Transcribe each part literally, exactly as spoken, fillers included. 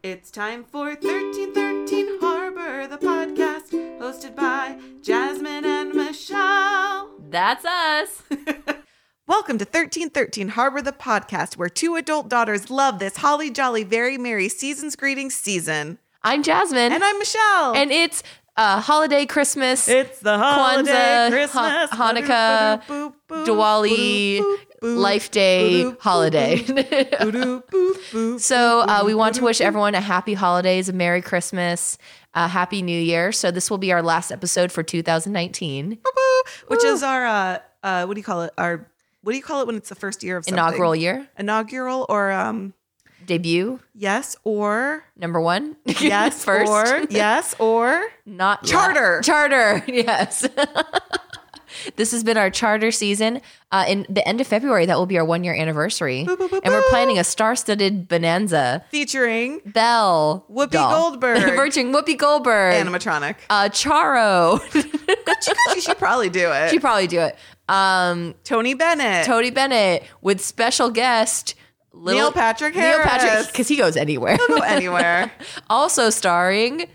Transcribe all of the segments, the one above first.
It's time for thirteen thirteen Harbor, the podcast, hosted by Jasmine and Michelle. That's us. Welcome to thirteen thirteen Harbor, the podcast, where two adult daughters love this holly jolly, very merry season's greetings season. I'm Jasmine. And I'm Michelle. And it's uh, holiday Christmas. It's the holiday Kwanzaa, Christmas, Ha- Hanukkah, boop, boop, Diwali, boop, boop, Life Day boop, boop, holiday. boop, boop, boop, boop, So uh, we want to boop, wish boop. everyone a happy holidays, a Merry Christmas, a Happy New Year. So this will be our last episode for two thousand nineteen. Boop, boop, which Woo. is our, uh, uh, what do you call it? Our, what do you call it when it's the first year of something? Inaugural year. Inaugural or, um, Debut. yes, or, Number one. yes, First. or, yes, or, Not Charter. la- Charter. Yes. This has been our charter season. Uh, in the end of February, that will be our one year anniversary. Boo, boo, boo, and we're boo. planning a star-studded bonanza. featuring Belle. Whoopi doll. Goldberg. Virgin Whoopi Goldberg. animatronic. uh, Charo. She should probably do it. She'd probably do it. Um, Tony Bennett. Tony Bennett with special guest Lil- Neil Patrick Neil Harris. Patrick, because he goes anywhere. He'll go anywhere. Also starring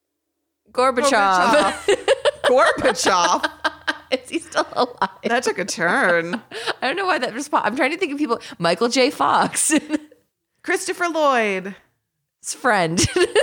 Gorbachev. Gorbachev. Is he still alive? That took a turn. I don't know why that response. I'm trying to think of people. Michael J. Fox, Christopher Lloyd. his friend,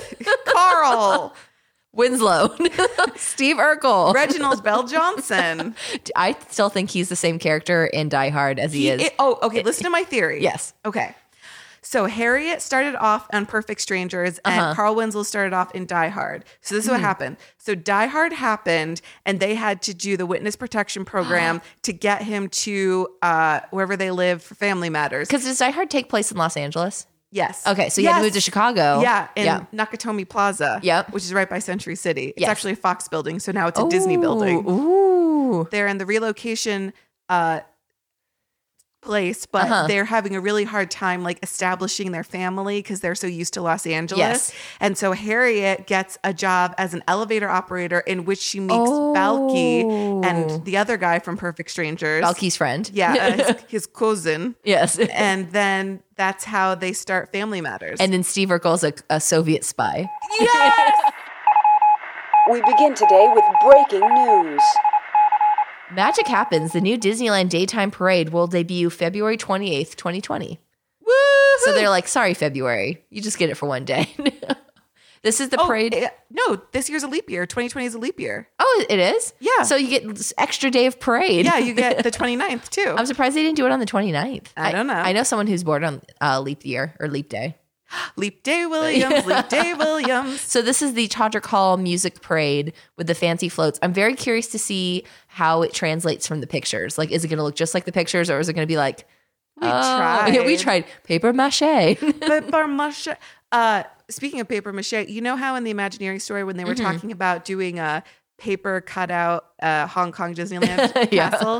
Carl. Winslow, Steve Urkel. Reginald Bell Johnson. I still think he's the same character in Die Hard as he, He- is. it- oh, okay. Listen to my theory. Yes. Okay. So Harriet started off on Perfect Strangers and Uh-huh. Carl Winslow started off in Die Hard. So this is what happened. So Die Hard happened and they had to do the witness protection program to get him to uh, wherever they live for family matters. Because does Die Hard take place in Los Angeles? Yes. Okay, so you had to Yes. move to Chicago. Yeah, in Yeah. Nakatomi Plaza. Yep. Which is right by Century City. It's Yes. actually a Fox building, so now it's a Disney building. Ooh. They're in the relocation uh, place, but Uh-huh. they're having a really hard time like establishing their family because they're so used to Los Angeles. Yes. And so Harriet gets a job as an elevator operator in which she meets Oh. Balky and the other guy from Perfect Strangers. Balky's friend. Yeah, uh, his, his cousin. Yes. And then that's how they start Family Matters. And then Steve Urkel's a, a Soviet spy. yes! We begin today with breaking news. Magic Happens, the new Disneyland daytime parade, will debut February twenty-eighth, twenty twenty. Woo! So they're like, sorry, February. You just get it for one day. This is the Oh, parade. eh, no, this year's a leap year. twenty twenty is a leap year. Oh, it is? Yeah. So you get this extra day of parade. Yeah, you get the twenty-ninth too. I'm surprised they didn't do it on the twenty-ninth. I don't know. I, know someone who's born on uh, leap year or leap day. Leap Day Williams, Leap Day Williams. So this is the Todrick Hall music parade with the fancy floats. I'm very curious to see how it translates from the pictures. Like, is it going to look just like the pictures, or is it going to be like, We oh, tried. yeah, we tried paper mache? Paper mache. Uh, speaking of paper mache, you know how in the Imagineering story when they were Mm-hmm. talking about doing a paper cutout uh, Hong Kong Disneyland Yeah. castle?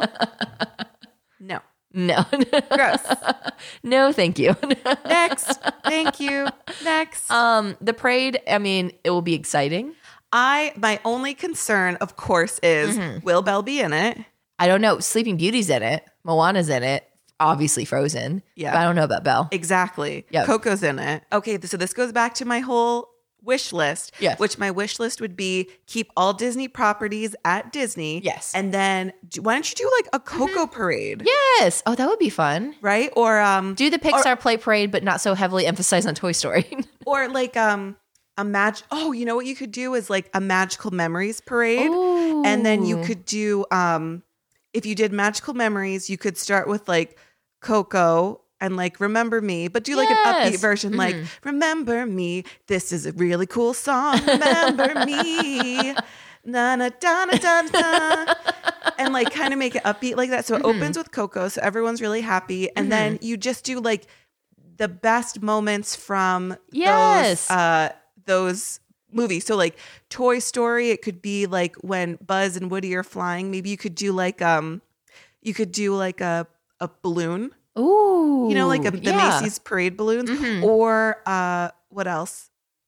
No. No, Gross. no, thank you. Next. Thank you. Next. um, the parade. I mean, it will be exciting. I my only concern, of course, is Mm-hmm. will Belle be in it? I don't know. Sleeping Beauty's in it. Moana's in it. Obviously Frozen. Yeah. But I don't know about Belle. Exactly. Yep. Coco's in it. Okay, so this goes back to my whole wish list. Yes. Which my wish list would be keep all Disney properties at Disney. Yes. And then do, why don't you do like a Coco parade? Yes. Oh, that would be fun. Right? Or um Do the Pixar play parade, but not so heavily emphasized on Toy Story. or like um a mag oh, you know what you could do is like a magical memories parade. Ooh. And then you could do um if you did magical memories, you could start with like Coco and like Remember Me, but do like an upbeat Yes. version like Remember Me, this is a really cool song. Remember Me. Na na da na da da. And like kind of make it upbeat like that. So it opens with Coco, so everyone's really happy. And then you just do like the best moments from Yes. those uh those movies. So like Toy Story, it could be like when Buzz and Woody are flying. Maybe you could do like um you could do like a a balloon. Ooh. You know, like a, the yeah. Macy's parade balloons. Or uh what else?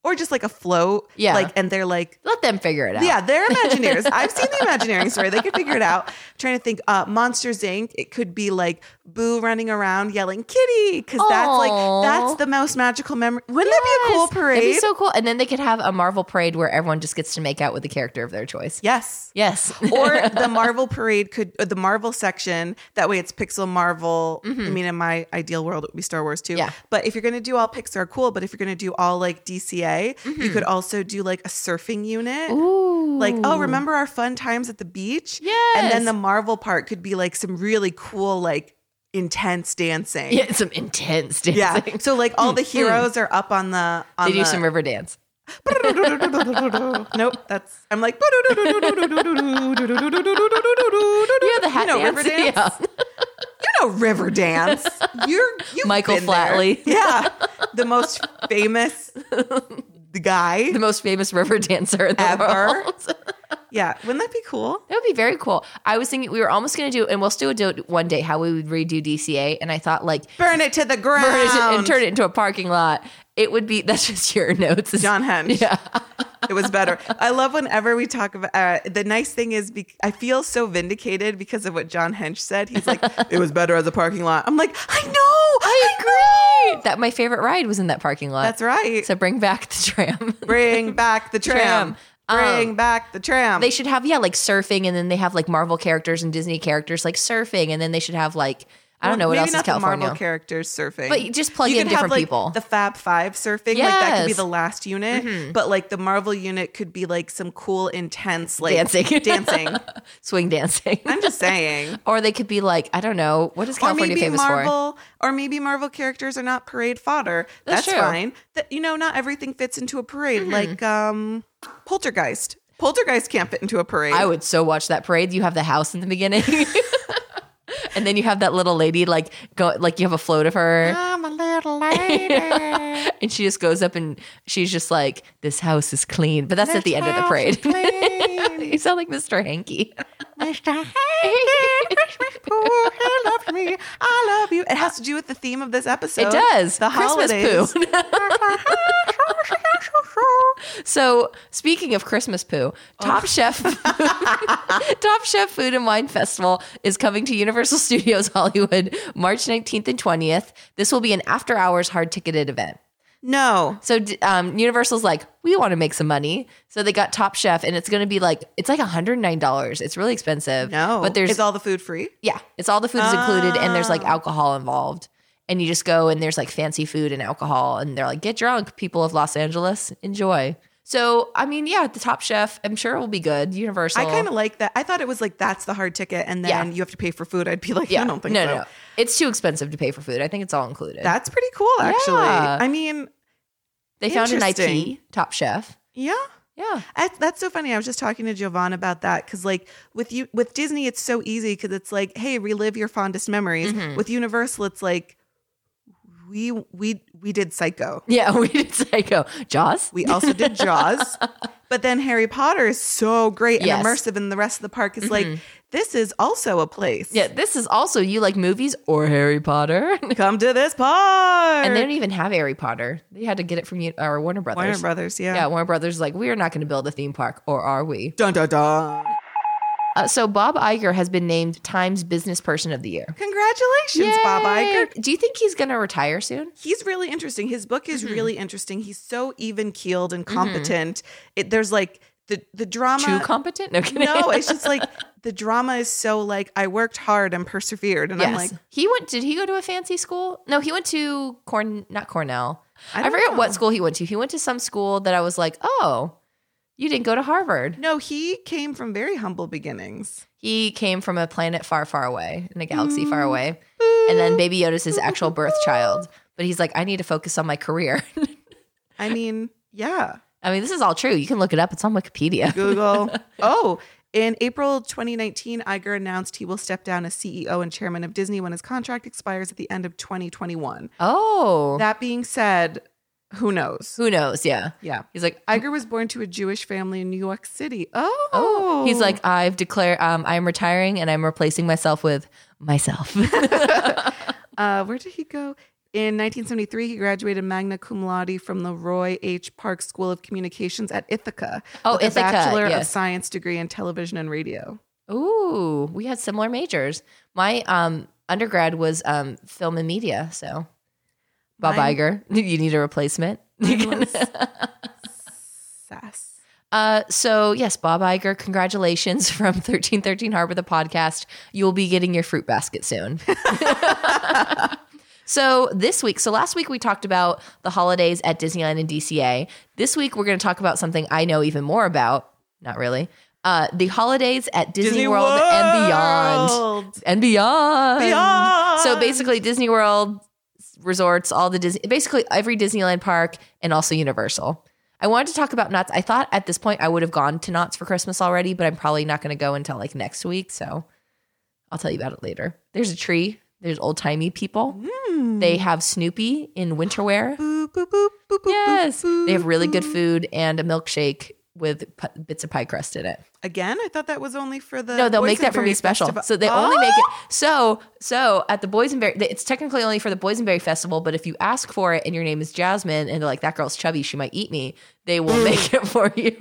or just like a float. Yeah. Like, and they're like, Let them figure it out. yeah, they're Imagineers. I've seen the Imagineering story. They could figure it out. I'm trying to think, uh, Monsters Incorporated. It could be like Boo running around yelling kitty. Cause that's Aw. like, that's the most magical memory. Wouldn't that be a cool Yes. parade? That'd be so cool. And then they could have a Marvel parade where everyone just gets to make out with the character of their choice. yes. Yes. Or the Marvel parade could, or the Marvel section. That way it's Pixel Marvel. I mean, in my ideal world, it would be Star Wars too. Yeah. But if you're going to do all Pixar, cool. But if you're going to do all like D C A, you could also do like a surfing unit. Ooh. Like, oh, remember our fun times at the beach? Yes. And then the Marvel part could be like some really cool, like intense dancing. Yeah, some intense dancing. Yeah. So like all the heroes are up on the, on They do the, some river dance. nope, that's I'm like You have the hat You know, dance. river dance? Yeah. you know Riverdance. You're you Michael Flatley. Yeah. The most famous guy The most famous river dancer in the ever. world. Yeah. Wouldn't that be cool? That would be very cool. I was thinking we were almost going to do, and we'll still do it one day, how we would redo D C A. And I thought, like, Burn it to the ground. burn it and turn it into a parking lot. It would be, that's just your notes. John Hench. Yeah. It was better. I love whenever we talk about uh, the nice thing is be- I feel so vindicated because of what John Hench said. He's like, it was better as a parking lot. I'm like, I know. I, agree. That my favorite ride was in that parking lot. That's right. So bring back the tram. Bring back the tram. Tram. Bring Um, back the tram. They should have, yeah, like surfing, and then they have like Marvel characters and Disney characters like surfing, and then they should have like, I don't know what Maybe else is not the California. Marvel characters surfing, But you just plug You in could have, different like, people. The Fab Five surfing, like that could be Yes. the last unit. But like the Marvel unit could be like some cool, intense, like Dancing. dancing. Swing dancing. I'm just saying. Or they could be like, I don't know, what is Or California maybe famous for? Marvel, or maybe Marvel characters are not parade fodder. That's That's, true. fine. That you know, not everything fits into a parade. Like um, Poltergeist. Poltergeist can't fit into a parade. I would so watch that parade. You have the house in the beginning. And then you have that little lady, like go, like you have a float of her, I'm a little lady. and she just goes up and she's just like, "This house is clean," but that's at the end of the parade. You sound like Mister Hanky. Mister Hanky, Christmas poo, he loves me. I love you. It has to do with the theme of this episode. It does. The Christmas holidays. poo. So speaking of Christmas poo, Top Chef, Top Chef Food and Wine Festival is coming to Universal Studios Hollywood March nineteenth and twentieth. This will be an after-hours hard-ticketed event. No. So um, Universal's like, we want to make some money. So they got Top Chef, and it's going to be like, it's like one hundred nine dollars. It's really expensive. No. But there's, Is all the food free? yeah, it's all the food is included, and there's Ah. like alcohol involved. And you just go, and there's like fancy food and alcohol, and they're like, get drunk, people of Los Angeles, enjoy. So, I mean, yeah, the Top Chef, I'm sure it will be good. Universal. I kind of like that. I thought it was like that's the hard ticket, and then Yeah. you have to pay for food. I'd be like, yeah, I don't think no, so. no, it's too expensive to pay for food. I think it's all included. That's pretty cool, actually. Yeah. I mean, they found an I P interesting. Top Chef. yeah. Yeah. That's, that's so funny. I was just talking to Jovan about that because, like, with you with Disney, it's so easy because it's like, hey, relive your fondest memories. Mm-hmm. With Universal, it's like we we we did Psycho. Yeah, we did Psycho. Jaws? We also did Jaws, but then Harry Potter is so great and Yes. immersive, and the rest of the park is like, this is also a place. Yeah, this is also, you like movies or Harry Potter? Come to this park. And they don't even have Harry Potter. They had to get it from you, or Warner Brothers. Warner Brothers, yeah. Yeah, Warner Brothers is like, we are not going to build a theme park, or are we? Dun dun dun. Uh, so Bob Iger has been named Times Business Person of the Year. Congratulations, Bob Yay! Iger. Do you think he's going to retire soon? He's really interesting. His book is Mm-hmm. really interesting. He's so even keeled and competent. It, there's like the the drama. Too competent? No kidding. No, it's just like the drama is so like I worked hard and persevered, and Yes. I'm like, he went, did he go to a fancy school? No, he went to Corn, not Cornell. I I, don't forget know. what school he went to. He went to some school that I was like, oh, you didn't go to Harvard. no, he came from very humble beginnings. He came from a planet far, far away, in a galaxy far away. And then Baby Yoda's his actual birth child. But he's like, I need to focus on my career. I mean, yeah. I mean, this is all true. You can look it up. It's on Wikipedia. Google. Oh, in April twenty nineteen, Iger announced he will step down as C E O and chairman of Disney when his contract expires at the end of twenty twenty-one. Oh, That being said, who knows? who knows? Yeah. Yeah. He's like, Iger was born to a Jewish family in New York City. Oh. oh, he's like, I've declared, um, I'm retiring and I'm replacing myself with myself. uh, where did he go? In nineteen seventy-three, he graduated magna cum laude from the Roy H. Park School of Communications at Ithaca. Oh, with a Ithaca, Bachelor of yes. Science degree in television and radio. Ooh, we had similar majors. My um, undergrad was um, film and media. So, Bob Mine- Iger, you need a replacement. Sass. Uh, so yes, Bob Iger, congratulations from thirteen thirteen Harbor, the podcast. You will be getting your fruit basket soon. So this week, so last week we talked about the holidays at Disneyland and D C A. This week we're going to talk about something I know even more about. Not really. Uh, the holidays at Disney, Disney World, World. and beyond. And beyond. Beyond. So basically Disney World, resorts, all the Disney, basically every Disneyland park, and also Universal. I wanted to talk about Knott's. I thought at this point I would have gone to Knott's for Christmas already, but I'm probably not going to go until like next week. So I'll tell you about it later. There's a tree. There's old timey people. Mm. They have Snoopy in winter wear. Boop, boop, boop, boop, Yes. boop, They have really good boop. food and a milkshake with p- bits of pie crust in it. Again, I thought that was only for the. No, they'll make that for me Boysenberry special. Festival. So they Oh! only make it. So, so at the Boysenberry, it's technically only for the Boysenberry Festival, but if you ask for it and your name is Jasmine and they're like, that girl's chubby, she might eat me, they will make it for you.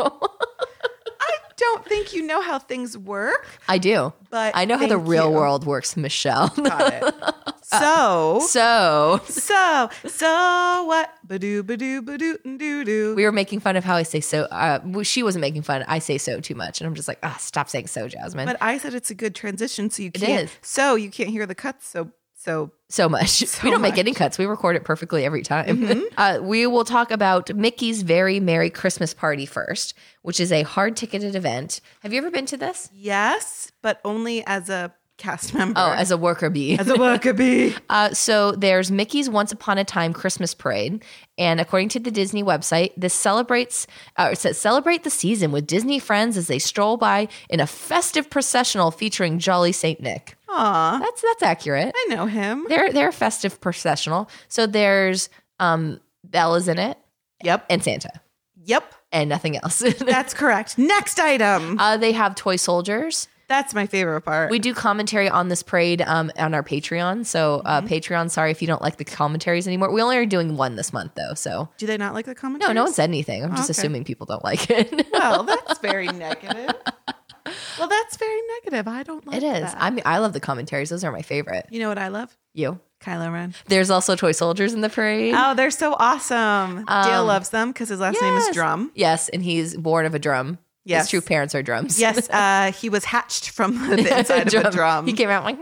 I don't think you know how things work, I do. but I know how the thank real you. world works, Michelle. Got it. So, So so, so what? Badoo, badoo, badoo, doo doo. we were making fun of how I say so. Uh, well, she wasn't making fun. I say so too much. And I'm just like, ah, stop saying so, Jasmine. But I said it's a good transition, so you It can't. is. So you can't hear the cuts. So, so So much. So we don't make much. any cuts. We record it perfectly every time. Mm-hmm. Uh, we will talk about Mickey's Very Merry Christmas Party first, which is a hard ticketed event. Have you ever been to this? yes, but only as a cast member. Oh, as a worker bee. as a worker bee. Uh, so there's Mickey's Once Upon a Time Christmas Parade, and according to the Disney website, this celebrates uh, it says celebrate the season with Disney friends as they stroll by in a festive processional featuring Jolly Saint Nick. Aw, That's that's accurate. I know him. They're they're a festive processional. So there's um, Bella's in it Yep. and Santa Yep. and nothing else. That's correct. Next item. uh, they have toy soldiers. That's my favorite part. We do commentary on this parade um, on our Patreon. So uh, Mm-hmm. Patreon, sorry if you don't like the commentaries anymore. We only are doing one this month though. So Do they not like the no, commentaries? no one said anything. I'm just Okay. assuming people don't like it. Well, that's very negative. Well, that's very negative. I don't like It is. that. I mean, I love the commentaries. Those are my favorite. You know what I love? You. Kylo Ren. There's also toy soldiers in the parade. Oh, they're so awesome. Dale Um, loves them because his last name is Yes. Drum. Yes, and he's born of a drum. Yes. His true parents are drums. Yes, uh, he was hatched from the inside of a drum. He came out like.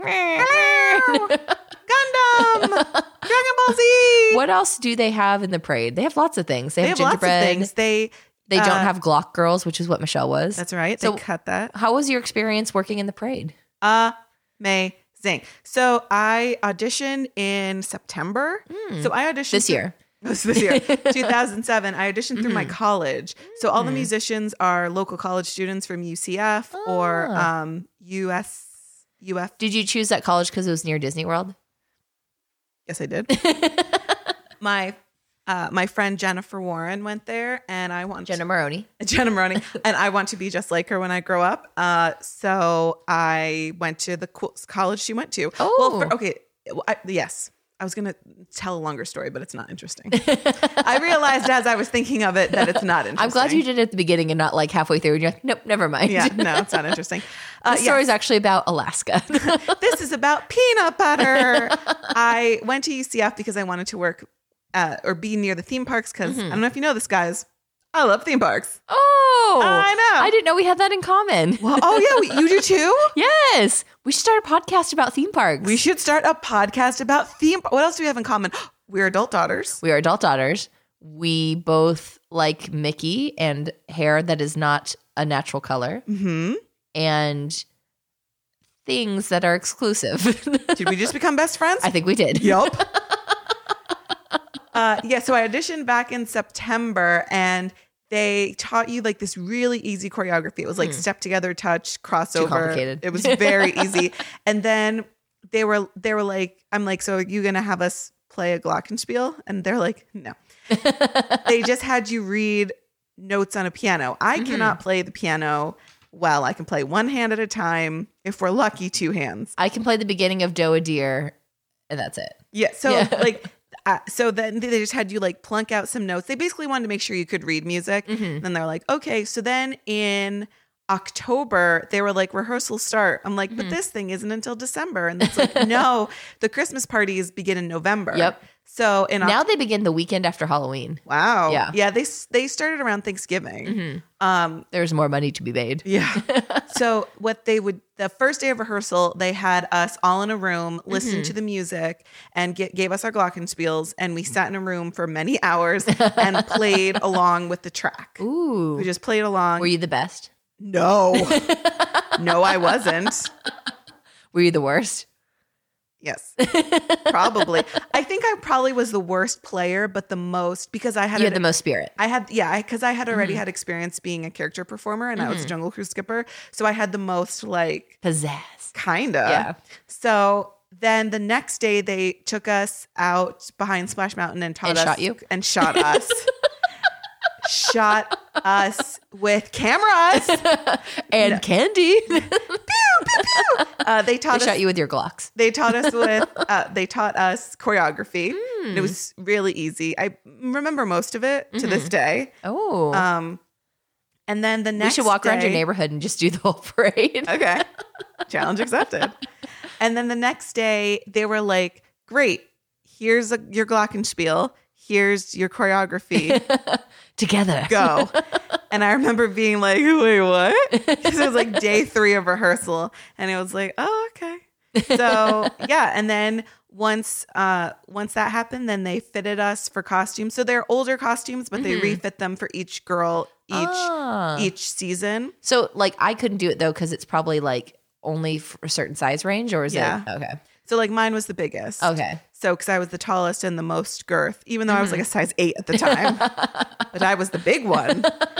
Gundam! Dragon Ball Z! What else do they have in the parade? They have lots of things. They, They have, have lots of gingerbread. things. They, They don't uh, have Glock girls, which is what Michelle was. That's right. So- they cut that. How was your experience working in the parade? Amazing. So I auditioned in September. So I auditioned This through- year. This this year, two thousand seven. I auditioned through my college. So all the musicians are local college students from U C F or Ah. um, U S U F. Did you choose that college because it was near Disney World? Yes, I did. my uh, my friend Jennifer Warren went there, and I want Jenna Maroney. Jenna Maroney, and I want to be just like her when I grow up. Uh, so I went to the cool college she went to. Oh. well, for, okay, well, I, yes. I was going to tell a longer story, but it's not interesting. I realized as I was thinking of it that it's not interesting. I'm glad you did it at the beginning and not like halfway through. And you're like, nope, never mind. Yeah, no, it's not interesting. Uh, The story is yes. actually about Alaska. This is about peanut butter. I went to U C F because I wanted to work uh, or be near the theme parks because Mm-hmm. I don't know if you know this, guys. I love theme parks. Oh, I know. I didn't know we had that in common. Well, oh yeah, you do too. Yes, we should start a podcast about theme parks. We should start a podcast about theme. What else do we have in common? We're adult daughters. We are adult daughters. We both like Mickey and hair that is not a natural color, Hmm. and things that are exclusive. Did we just become best friends? I think we did. Yup. uh, yeah, so I auditioned back in September and they taught you like this really easy choreography. It was like step together, touch, crossover. complicated. It was very easy. And then they were they were like, I'm like, so are you gonna have us play a glockenspiel? And they're like, no. They just had you read notes on a piano. I cannot play the piano well. I can play one hand at a time. If we're lucky, two hands. I can play the beginning of Doe a Deer, and that's it. Yeah. So Yeah. like uh, so then they just had you like plunk out some notes. They basically wanted to make sure you could read music. Mm-hmm. And then they're like, okay. So then in October, they were like, rehearsals start. I'm like, Mm-hmm. but this thing isn't until December. And it's like, no, the Christmas parties begin in November. Yep. So in Now they begin the weekend after Halloween. wow. Yeah. Yeah. They, they started around Thanksgiving. Mm-hmm. Um, There's more money to be made. Yeah. So what they would, the first day of rehearsal, they had us all in a room, listen Mm-hmm. to the music, and get, gave us our glockenspiels, and we sat in a room for many hours and played along with the track. Ooh. We just played along. Were you the best? No, no, I wasn't. Were you the worst? Yes, probably. I think I probably was the worst player, but the most because I had You a- had the most spirit. I had, yeah, because I, I had already Mm-hmm. had experience being a character performer, and I was a Jungle Cruise skipper, so I had the most like Pizzazz. kinda. Yeah. So then the next day they took us out behind Splash Mountain and taught And us shot you? and shot us. Shot us with cameras. And candy. Uh, they They taught us shot you with your Glocks. They taught us with uh, they taught us choreography. Hmm. And it was really easy. I remember most of it to this day. Oh. Um, and then the we next should walk around your day- neighborhood and just do the whole parade. Okay, challenge accepted. And then the next day they were like, "Great, here's a, your glockenspiel. Here's your choreography. Together. Go." And I remember being like, "Wait, what?" Because it was like day three of rehearsal, and it was like, "Oh, okay." So yeah, and then once uh once that happened, then they fitted us for costumes. So they're older costumes, but they refit them for each girl each Ah. each season. So, like, I couldn't do it though because it's probably like only for a certain size range, or is Yeah. it? Okay. So like mine was the biggest. Okay. So because I was the tallest and the most girth, even though I was like a size eight at the time, but I was the big one.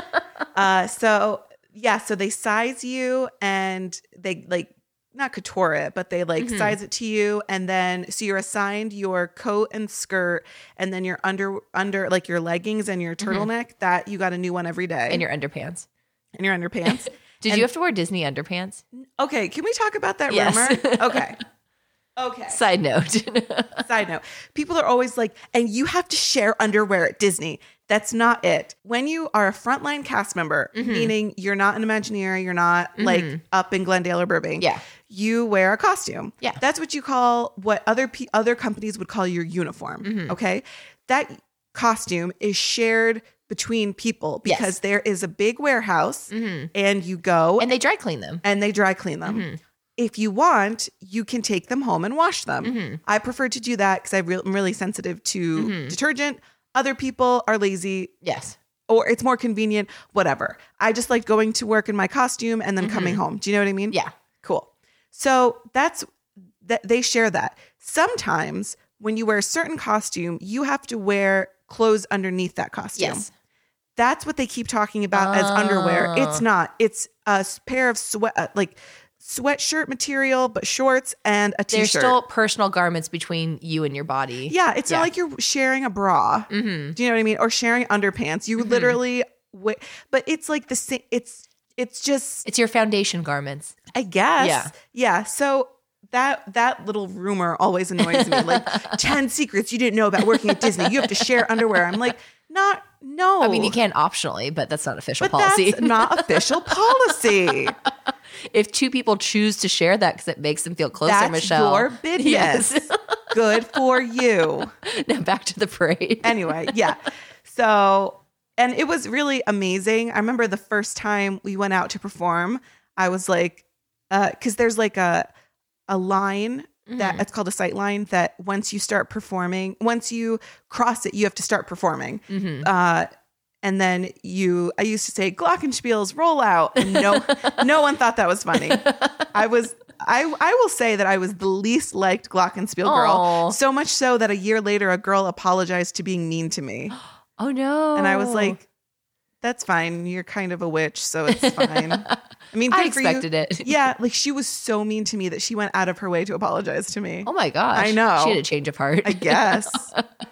Uh, so yeah, so they size you and they like not couture it, but they like size it to you, and then so you're assigned your coat and skirt, and then your under under like your leggings and your turtleneck that you got a new one every day, And your underpants. and your underpants. Did And- you have to wear Disney underpants? Okay, can we talk about that Yes. rumor? Okay. Okay. Side note. Side note, people are always like, and you have to share underwear at Disney. That's not it. When you are a frontline cast member, Mm-hmm. meaning you're not an Imagineer, you're not like up in Glendale or Burbank. Yeah. You wear a costume. Yeah. That's what you call what other pe- other companies would call your uniform. Mm-hmm. Okay. That costume is shared between people Yes. because there is a big warehouse and you go And they dry clean them. and they dry clean them. Mm-hmm. If you want, you can take them home and wash them. Mm-hmm. I prefer to do that because I'm really sensitive to detergent. Other people are lazy Yes. or it's more convenient, whatever. I just like going to work in my costume and then coming home. Do you know what I mean? Mm-hmm. Yeah. Cool. So that's that they share that. Sometimes when you wear a certain costume, you have to wear clothes underneath that costume. Yes. That's what they keep talking about as underwear. Ah. It's not. It's a s- pair of sweat, uh, like sweatshirt material, but shorts and a They're t-shirt. still personal garments between you and your body. yeah, it's Yeah. not like you're sharing a bra. Mm-hmm. Do you know what I mean? Or sharing underpants. You literally, wi- but it's like the same. It's it's just, It's your foundation garments. I guess. Yeah. Yeah. So that that little rumor always annoys me. Like ten secrets you didn't know about working at Disney. You have to share underwear. I'm like, not no. I mean, you can optionally, but that's not official But policy. that's not official policy. If two people choose to share that because it makes them feel closer, That's Michelle. your business. Yes. Good for you. Now back to the parade. Anyway, yeah. So, and it was really amazing. I remember the first time we went out to perform, I was like, uh, because there's like a a line that it's called a sight line that once you start performing, once you cross it, you have to start performing. Uh, and then you, I used to say glockenspiels roll out, and no, no one thought that was funny. I was, I, I will say that I was the least liked glockenspiel girl. Aw. So much so that a year later, a girl apologized to being mean to me, Oh no. and I was like, "That's fine. You're kind of a witch, so it's fine." I mean, I good for you. expected it. Yeah, like she was so mean to me that she went out of her way to apologize to me. Oh my gosh. I know. She had a change of heart. I guess.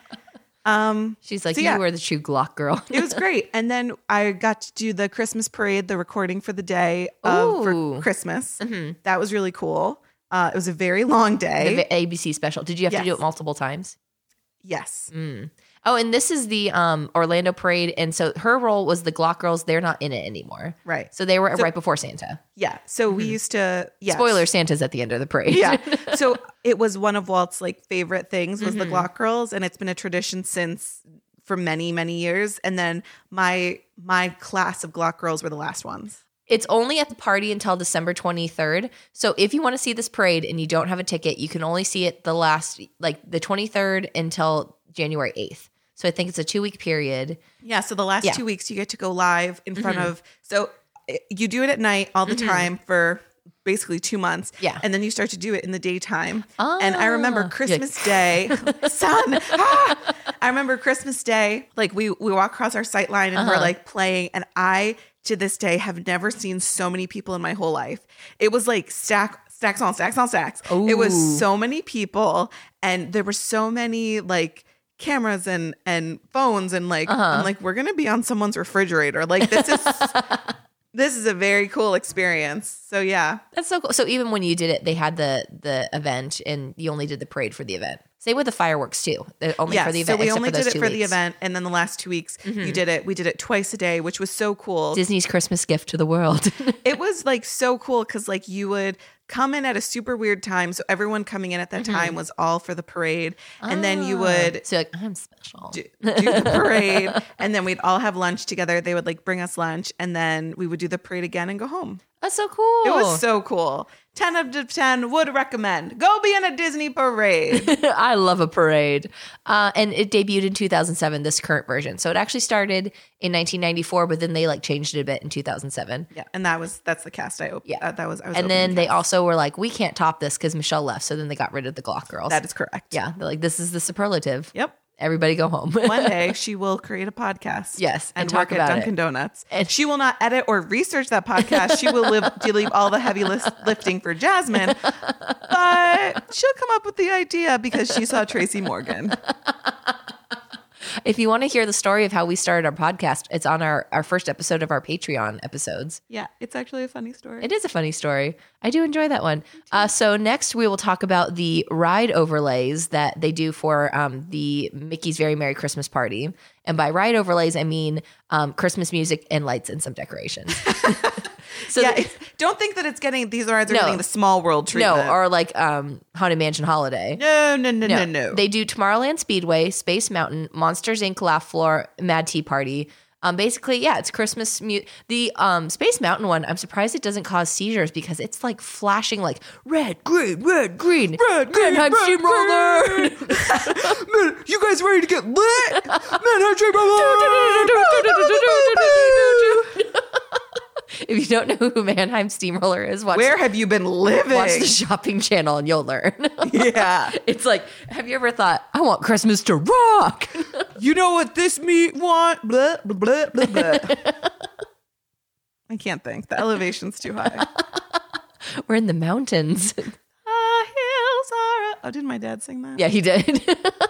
Um, She's like, So, you yeah. were the true Glock girl. it was great. And then I got to do the Christmas parade, the recording for the day of for Ooh. Christmas. That was really cool. Uh, it was a very long day. The A B C special. Did you have to do Yes. it multiple times? Yes. Oh, and this is the um, Orlando parade. And so her role was the Glock Girls. They're not in it anymore. Right. So they were So- right before Santa. Yeah. So we used to, yeah. Spoiler, Santa's at the end of the parade. Yeah. So it was one of Walt's like favorite things was Mm-hmm. the Glock Girls. And it's been a tradition since for many, many years. And then my, my class of Glock Girls were the last ones. It's only at the party until December twenty-third. So if you want to see this parade and you don't have a ticket, you can only see it the last, like the twenty-third until January eighth. So I think it's a two week period. Yeah. So the last Yeah. two weeks you get to go live in front of, so it- you do it at night all the time for basically two months. Yeah. And then you start to do it in the daytime. And I remember Ah. Christmas Day, son, ah! I remember Christmas Day, like we, we walk across our sight line and Uh-huh. we're like playing. And I, to this day, have never seen so many people in my whole life. It was like stack, stacks on stacks on stacks. It was Ooh. so many people. And there were so many like cameras and, and phones. And like, Uh-huh. I'm like, we're going to be on someone's refrigerator. Like this is... This is a very cool experience. So yeah. That's so cool. So even when you did it, they had the the event and you only did the parade for the event. Same with the fireworks too. They're only Yeah. for the So event. we except only for those did it two for the weeks. Mm-hmm. event. And then the last two weeks you did it. We did it twice a day, which was so cool. Disney's Christmas gift to the world. It was like so cool because like you would come in at a super weird time. So everyone coming in at that time was all for the parade. And then you would so like, I'm special. do, do the parade. And then we'd all have lunch together. They would like bring us lunch. And then we would do the parade again and go home. That's so cool. It was so cool. ten out of ten would recommend. Go be in a Disney parade. I love a parade. Uh, and it debuted in two thousand seven, this current version. So it actually started in nineteen ninety-four, but then they like changed it a bit in two thousand seven. Yeah, and that was that's the cast I opened. Yeah. that, that was. I was And opening then they cast. also were like, we can't top this because Michelle left. So then they got rid of the Glock Girls. That is correct. yeah. They're like, this is the superlative. Yep. Everybody go home. One day she will create a podcast. Yes, and and, talk work about at Dunkin' it. Donuts. And- And she will not edit or research that podcast. She will live, to leave all the heavy list, lifting for Jasmine, but she'll come up with the idea because she saw Tracy Morgan. If you want to hear the story of how we started our podcast, it's on our, our first episode of our Patreon episodes. Yeah, it's actually a funny story. It is a funny story. I do enjoy that one. Uh, so next we will talk about the ride overlays that they do for um, the Mickey's Very Merry Christmas Party. And by ride overlays, I mean um, Christmas music and lights and some decorations. so yeah, the- it's, don't think that it's getting these rides are No. getting the small world treatment. no, or like um, Haunted Mansion Holiday. no, no, no, no, no. They do Tomorrowland Speedway, Space Mountain, Monsters Incorporated. Laugh Floor, Mad Tea Party. Um, basically, yeah, it's Christmas. Mu- the um, Space Mountain one, I'm surprised it doesn't cause seizures because it's like flashing like red, green, red, green, Red, green, Mannheim red, Steamroller. Man, you guys ready to get lit? Man, how If you don't know who Mannheim Steamroller is, watch, Where have you been living? watch the shopping channel and you'll learn. Yeah. It's like, have you ever thought, I want Christmas to rock? You know what this meat want? Blah, blah, blah, blah, blah. I can't think. The elevation's too high. We're in the mountains. Ah, hills are. Oh, didn't my dad sing that? Yeah, he did.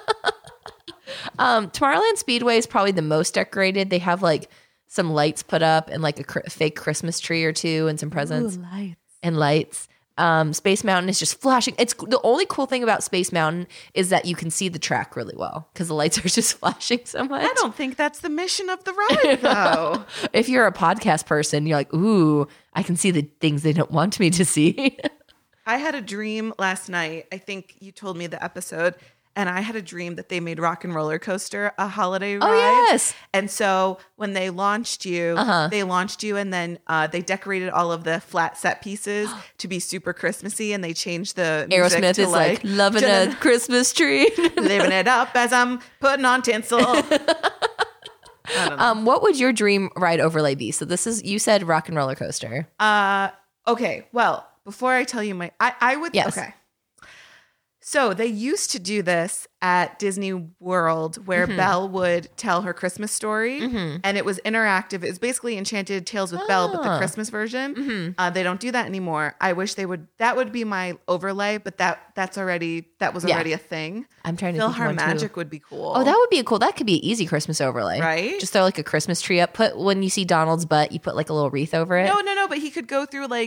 um, Tomorrowland Speedway is probably the most decorated. They have like some lights put up and like a cr- fake Christmas tree or two and some presents lights. and lights. Um, Space Mountain is just flashing. It's the only cool thing about Space Mountain is that you can see the track really well because the lights are just flashing so much. I don't think that's the mission of the ride, though. If you're a podcast person, you're like, ooh, I can see the things they don't want me to see. I had a dream last night. I think you told me the episode. And I had a dream that they made Rock and Roller Coaster a holiday ride. Oh, yes. And so when they launched you, Uh-huh. they launched you and then uh, they decorated all of the flat set pieces to be super Christmassy and they changed the music Aerosmith to is like, loving a Christmas tree. living it up as I'm putting on tinsel. I don't know. um, what would your dream ride overlay be? So this is, you said Rock and Roller Coaster. Uh, okay. Well, before I tell you my, I, I would, Yes. okay. So they used to do this at Disney World where Mm-hmm. Belle would tell her Christmas story and it was interactive. It was basically Enchanted Tales with Belle, but the Ah. Christmas version. Mm-hmm. Uh, they don't do that anymore. I wish they would, that would be my overlay, but that that's already, that was Yeah. already a thing. I'm trying to think of Philhar one, too. Magic would be cool. Oh, that would be a cool. That could be an easy Christmas overlay, Right? Just throw like a Christmas tree up. Put when you see Donald's butt, you put like a little wreath over it. No, no, no, but he could go through like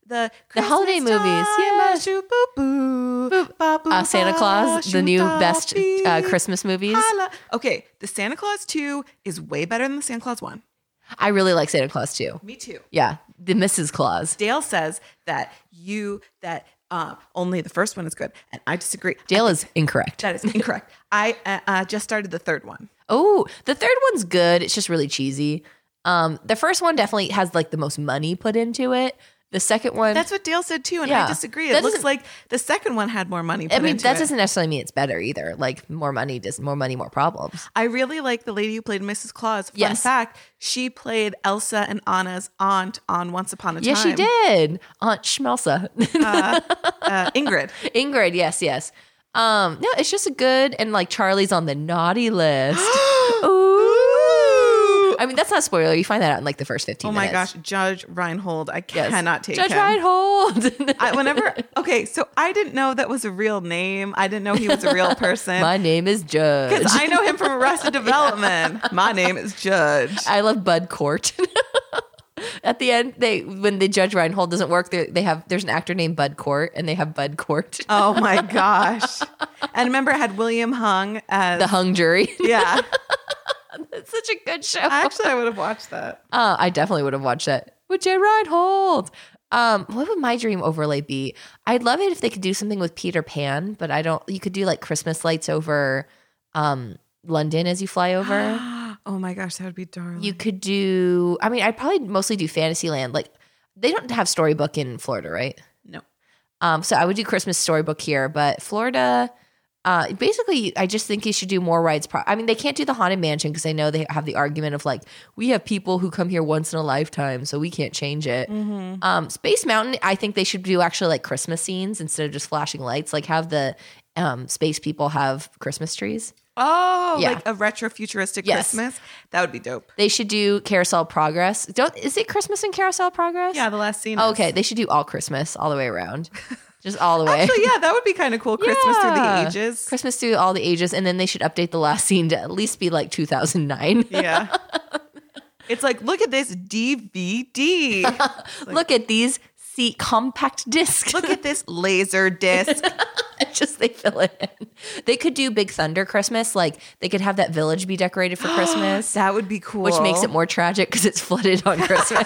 the The holiday Christmas movies, time, yeah. a shoot, boo, boo, ba, boo, Uh, Santa ba, Claus, the shoot, new da, best uh, bee, Christmas movies. holla. Okay, the Santa Claus two is way better than the Santa Claus one. I really like Santa Claus too. Me too. Yeah, the Missus Claus. Dale says that you that uh, only the first one is good, and I disagree. Dale I is incorrect. That is incorrect. I uh, uh, just started the third one. Oh, the third one's good. It's just really cheesy. Um, the first one definitely has like the most money put into it. The second one, That's what Dale said too, and Yeah. I disagree. That It looks doesn't- like the second one had more money put I mean, into that it. doesn't necessarily mean it's better either. Like more money does more money, more problems. I really like the lady who played Missus Claus. Fun Yes. fact, she played Elsa and Anna's aunt on Once Upon a Time. Yes, she did. Aunt Schmelsa. Uh, Ingrid. Ingrid, yes, yes. Um, no, it's just a good and like Charlie's on the naughty list. Ooh. I mean, that's not a spoiler. You find that out in like the first fifteen Oh my minutes. gosh, Judge Reinhold. I Yes. cannot take Judge him. Reinhold. I, whenever, okay, so I didn't know that was a real name. I didn't know he was a real person. My name is Judge. Because I know him from Arrested Development. My name is Judge. I love Bud Court. At the end, they when the Judge Reinhold doesn't work, they they have there's an actor named Bud Court, and they have Bud Court, Oh my gosh. And remember, it had William Hung as the hung jury. Yeah. It's such a good show. Actually, I would have watched that. Uh, I definitely would have watched that with Jay Reinhold. Um, what would my dream overlay be? I'd love it if they could do something with Peter Pan, but I don't. You could do like Christmas lights over um, London as you fly over. Oh my gosh, that would be darling. You could do. I mean, I'd probably mostly do Fantasyland. Like they don't have Storybook in Florida, right? No. Um, so I would do Christmas Storybook here, but Florida. Uh, basically, I just think you should do more rides. Pro- I mean, they can't do the Haunted Mansion because I know they have the argument of like, we have people who come here once in a lifetime, so we can't change it. Mm-hmm. Um, Space Mountain, I think they should do actually like Christmas scenes instead of just flashing lights. Like have the um, space people have Christmas trees. Oh, Yeah. like a retro futuristic Yes. Christmas? That would be dope. They should do Carousel Progress. Don't is it Christmas in Carousel Progress? Yeah, the last scene. Oh, is- okay, they should do all Christmas all the way around, just all the way. Actually, yeah, that would be kind of cool. Christmas through the Yeah. ages. Christmas through all the ages, and then they should update the last scene to at least be like two thousand nine. Yeah. It's like, look at this D V D. Look at these C compact discs. Look at this laser disc. Just they fill it in. They could do Big Thunder Christmas. Like they could have that village be decorated for Christmas, That would be cool. which makes it more tragic because it's flooded on Christmas.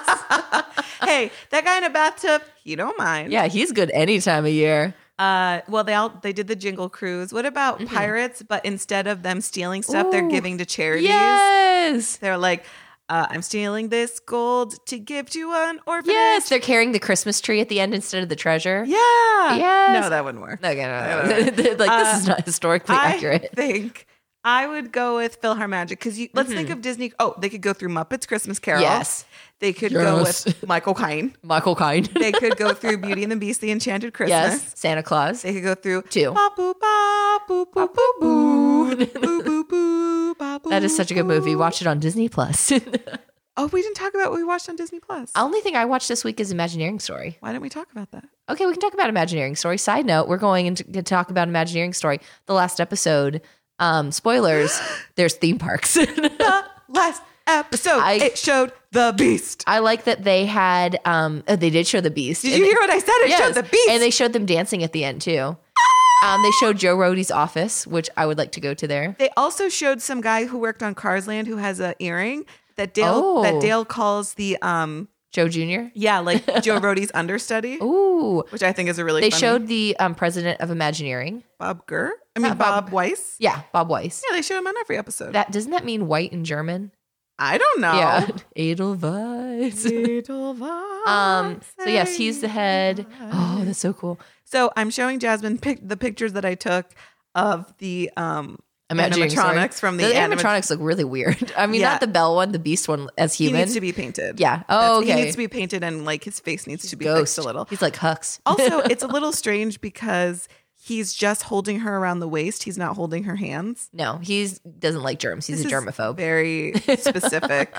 Hey, that guy in a bathtub, he don't mind. Yeah, he's good any time of year. Uh, well, they all they did the Jingle Cruise. What about Mm-hmm. pirates? But instead of them stealing stuff, they're Ooh. giving to charities. Yes. They're like, uh, I'm stealing this gold to give to an orphanage. Yes, they're carrying the Christmas tree at the end instead of the treasure. Yeah. Yes. No, that wouldn't work. Okay, no, no, no. Like Uh, this is not historically I accurate. think I would go with PhilharMagic because you. Let's think of Disney. Oh, they could go through Muppets Christmas Carol. Mm-hmm. Yes. They could go Yes. with Michael Caine. Michael Kind. They could go through Beauty and the Beast, The Enchanted Christmas. Yes, Santa Claus. They could go through Two. Ba boo ba boo boo boo boo boo boo boo ba boo. That is such a good movie. boo. Watch it on Disney Plus. Oh, we didn't talk about what we watched on Disney Plus. Only thing I watched this week is Imagineering Story. Why didn't we talk about that? Okay, we can talk about Imagineering Story. Side note, we're going into, to talk about Imagineering Story. The last episode, um, spoilers, there's theme parks. The last episode, I- it showed the Beast. I like that they had, um, oh, they did show the Beast. Did And- you hear what I said? It Yes, showed the Beast. and they showed them dancing at the end too. Um, they showed Joe Rohde's office, which I would like to go to there. They also showed some guy who worked on Cars Land who has an earring that Dale Oh. that Dale calls the um Joe Junior yeah like Joe Rohde's understudy, Ooh. which I think is a really They funny. showed the um, president of Imagineering. Bob Gurr. I mean Uh, Bob- Bob, Weiss. Yeah, Bob Weiss. Yeah, they showed him on every episode. That doesn't that mean white in German? I don't know. Yeah, Edelweiss. Edelweiss. Um. So yes, he's the head. Oh, that's so cool. So I'm showing Jasmine pic- the pictures that I took of the um Imagineering Story. animatronics from the, the anima- animatronics look really weird. I mean, Yeah. not the Belle one, the Beast one as He human. needs to be painted. Yeah. Oh, That's- okay. He needs to be painted and like his face needs to be Ghost fixed a little. He's like Hux. Also, it's a little strange because he's just holding her around the waist. He's not holding her hands. No, he's doesn't like germs. He's This a is germaphobe. Very specific.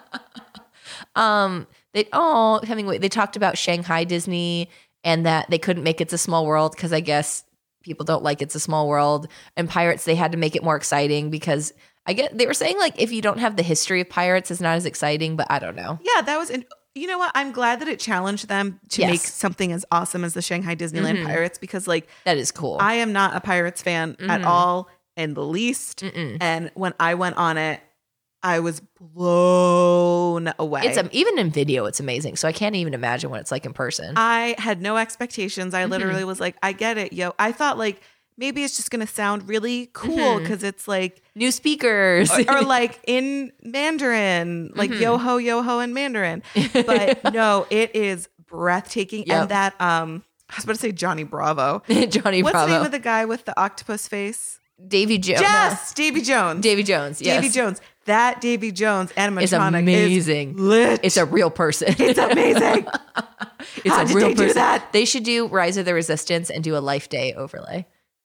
Um, they oh Hemingway. They talked about Shanghai Disney and that they couldn't make It's a Small World because I guess people don't like It's a Small World. And Pirates, they had to make it more exciting because I get they were saying like if you don't have the history of Pirates, it's not as exciting. But I don't know. Yeah, that was. In, you know what? I'm glad that it challenged them to Yes. make something as awesome as the Shanghai Disneyland Pirates, because like That is cool. I am not a Pirates fan at all in the least. Mm-mm. And when I went on it, I was blown away. It's um, even in video, it's amazing. So I can't even imagine what it's like in person. I had no expectations. I literally was like, I get it, yo. I thought like maybe it's just gonna sound really cool because it's like New speakers. or, or like in Mandarin, like yo ho yo ho in Mandarin. But no, it is breathtaking. Yep. And that um I was about to say Johnny Bravo. Johnny What's Bravo. the name of the guy with the octopus face? Davy Jones. Yes, Davy Jones. Davy Jones. Yes. Davy Jones. That Davy Jones animatronic It's amazing. is lit. It's a real person. It's amazing. It's How a did real they do person. that? They should do Rise of the Resistance and do a Life Day overlay.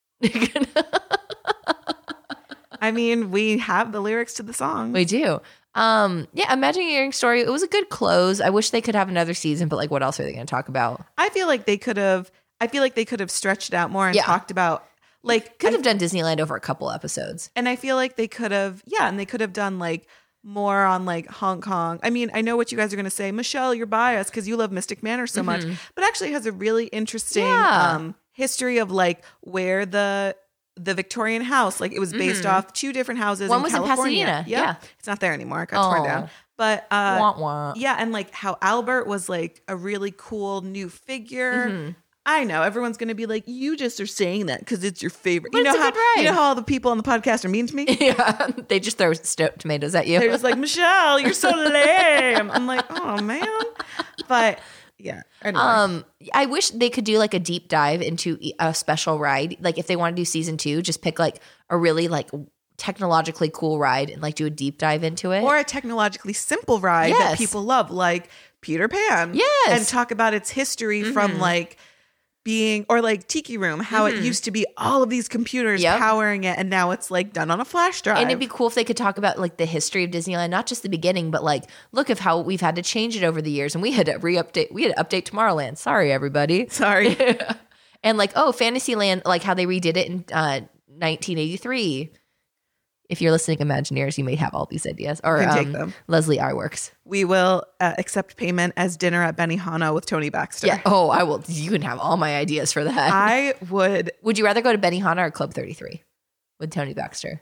I mean, we have the lyrics to the song. We do. Um, yeah, Imagineering Story. It was a good close. I wish they could have another season, but like, what else are they going to talk about? I feel like they could have. I feel like they could have stretched it out more and Yeah. talked about like Could I- have done Disneyland over a couple episodes. and I feel like they could have, yeah, and they could have done like more on like Hong Kong. I mean, I know what you guys are going to say, Michelle, you're biased because you love Mystic Manor so much, but actually it has a really interesting Yeah. um, history of like where the the Victorian house, like it was based off two different houses. One in was in California. Pasadena, Yep. yeah. It's not there anymore. It got torn Oh. down. But uh, Wah, wah. yeah, and like how Albert was like a really cool new figure. Mm-hmm. I know everyone's going to be like, you just are saying that because it's your favorite. But you know it's a how good ride. you know how all the people on the podcast are mean to me. Yeah, they just throw sto- tomatoes at you. They're just like, Michelle, you're so lame. I'm like, oh man. But yeah. Anyway. Um, I wish they could do like a deep dive into e- a special ride. Like if they want to do season two, just pick like a really like technologically cool ride and like do a deep dive into it. or a technologically simple ride Yes. that people love, like Peter Pan. Yes. And talk about its history from like being, or like Tiki Room, how it used to be all of these computers Yep. powering it, and now it's like done on a flash drive. And it'd be cool if they could talk about like the history of Disneyland, not just the beginning, but like look at how we've had to change it over the years. And we had to re-update, we had to update Tomorrowland. Sorry, everybody. Sorry. And like, oh, Fantasyland, like how they redid it in uh, nineteen eighty-three. If you're listening, Imagineers, you may have all these ideas. Or can take um, them. Leslie Iwerks. We will uh, accept payment as dinner at Benihana with Tony Baxter. Yeah. Oh, I will. You can have all my ideas for that. I would. Would you rather go to Benihana or Club thirty-three with Tony Baxter?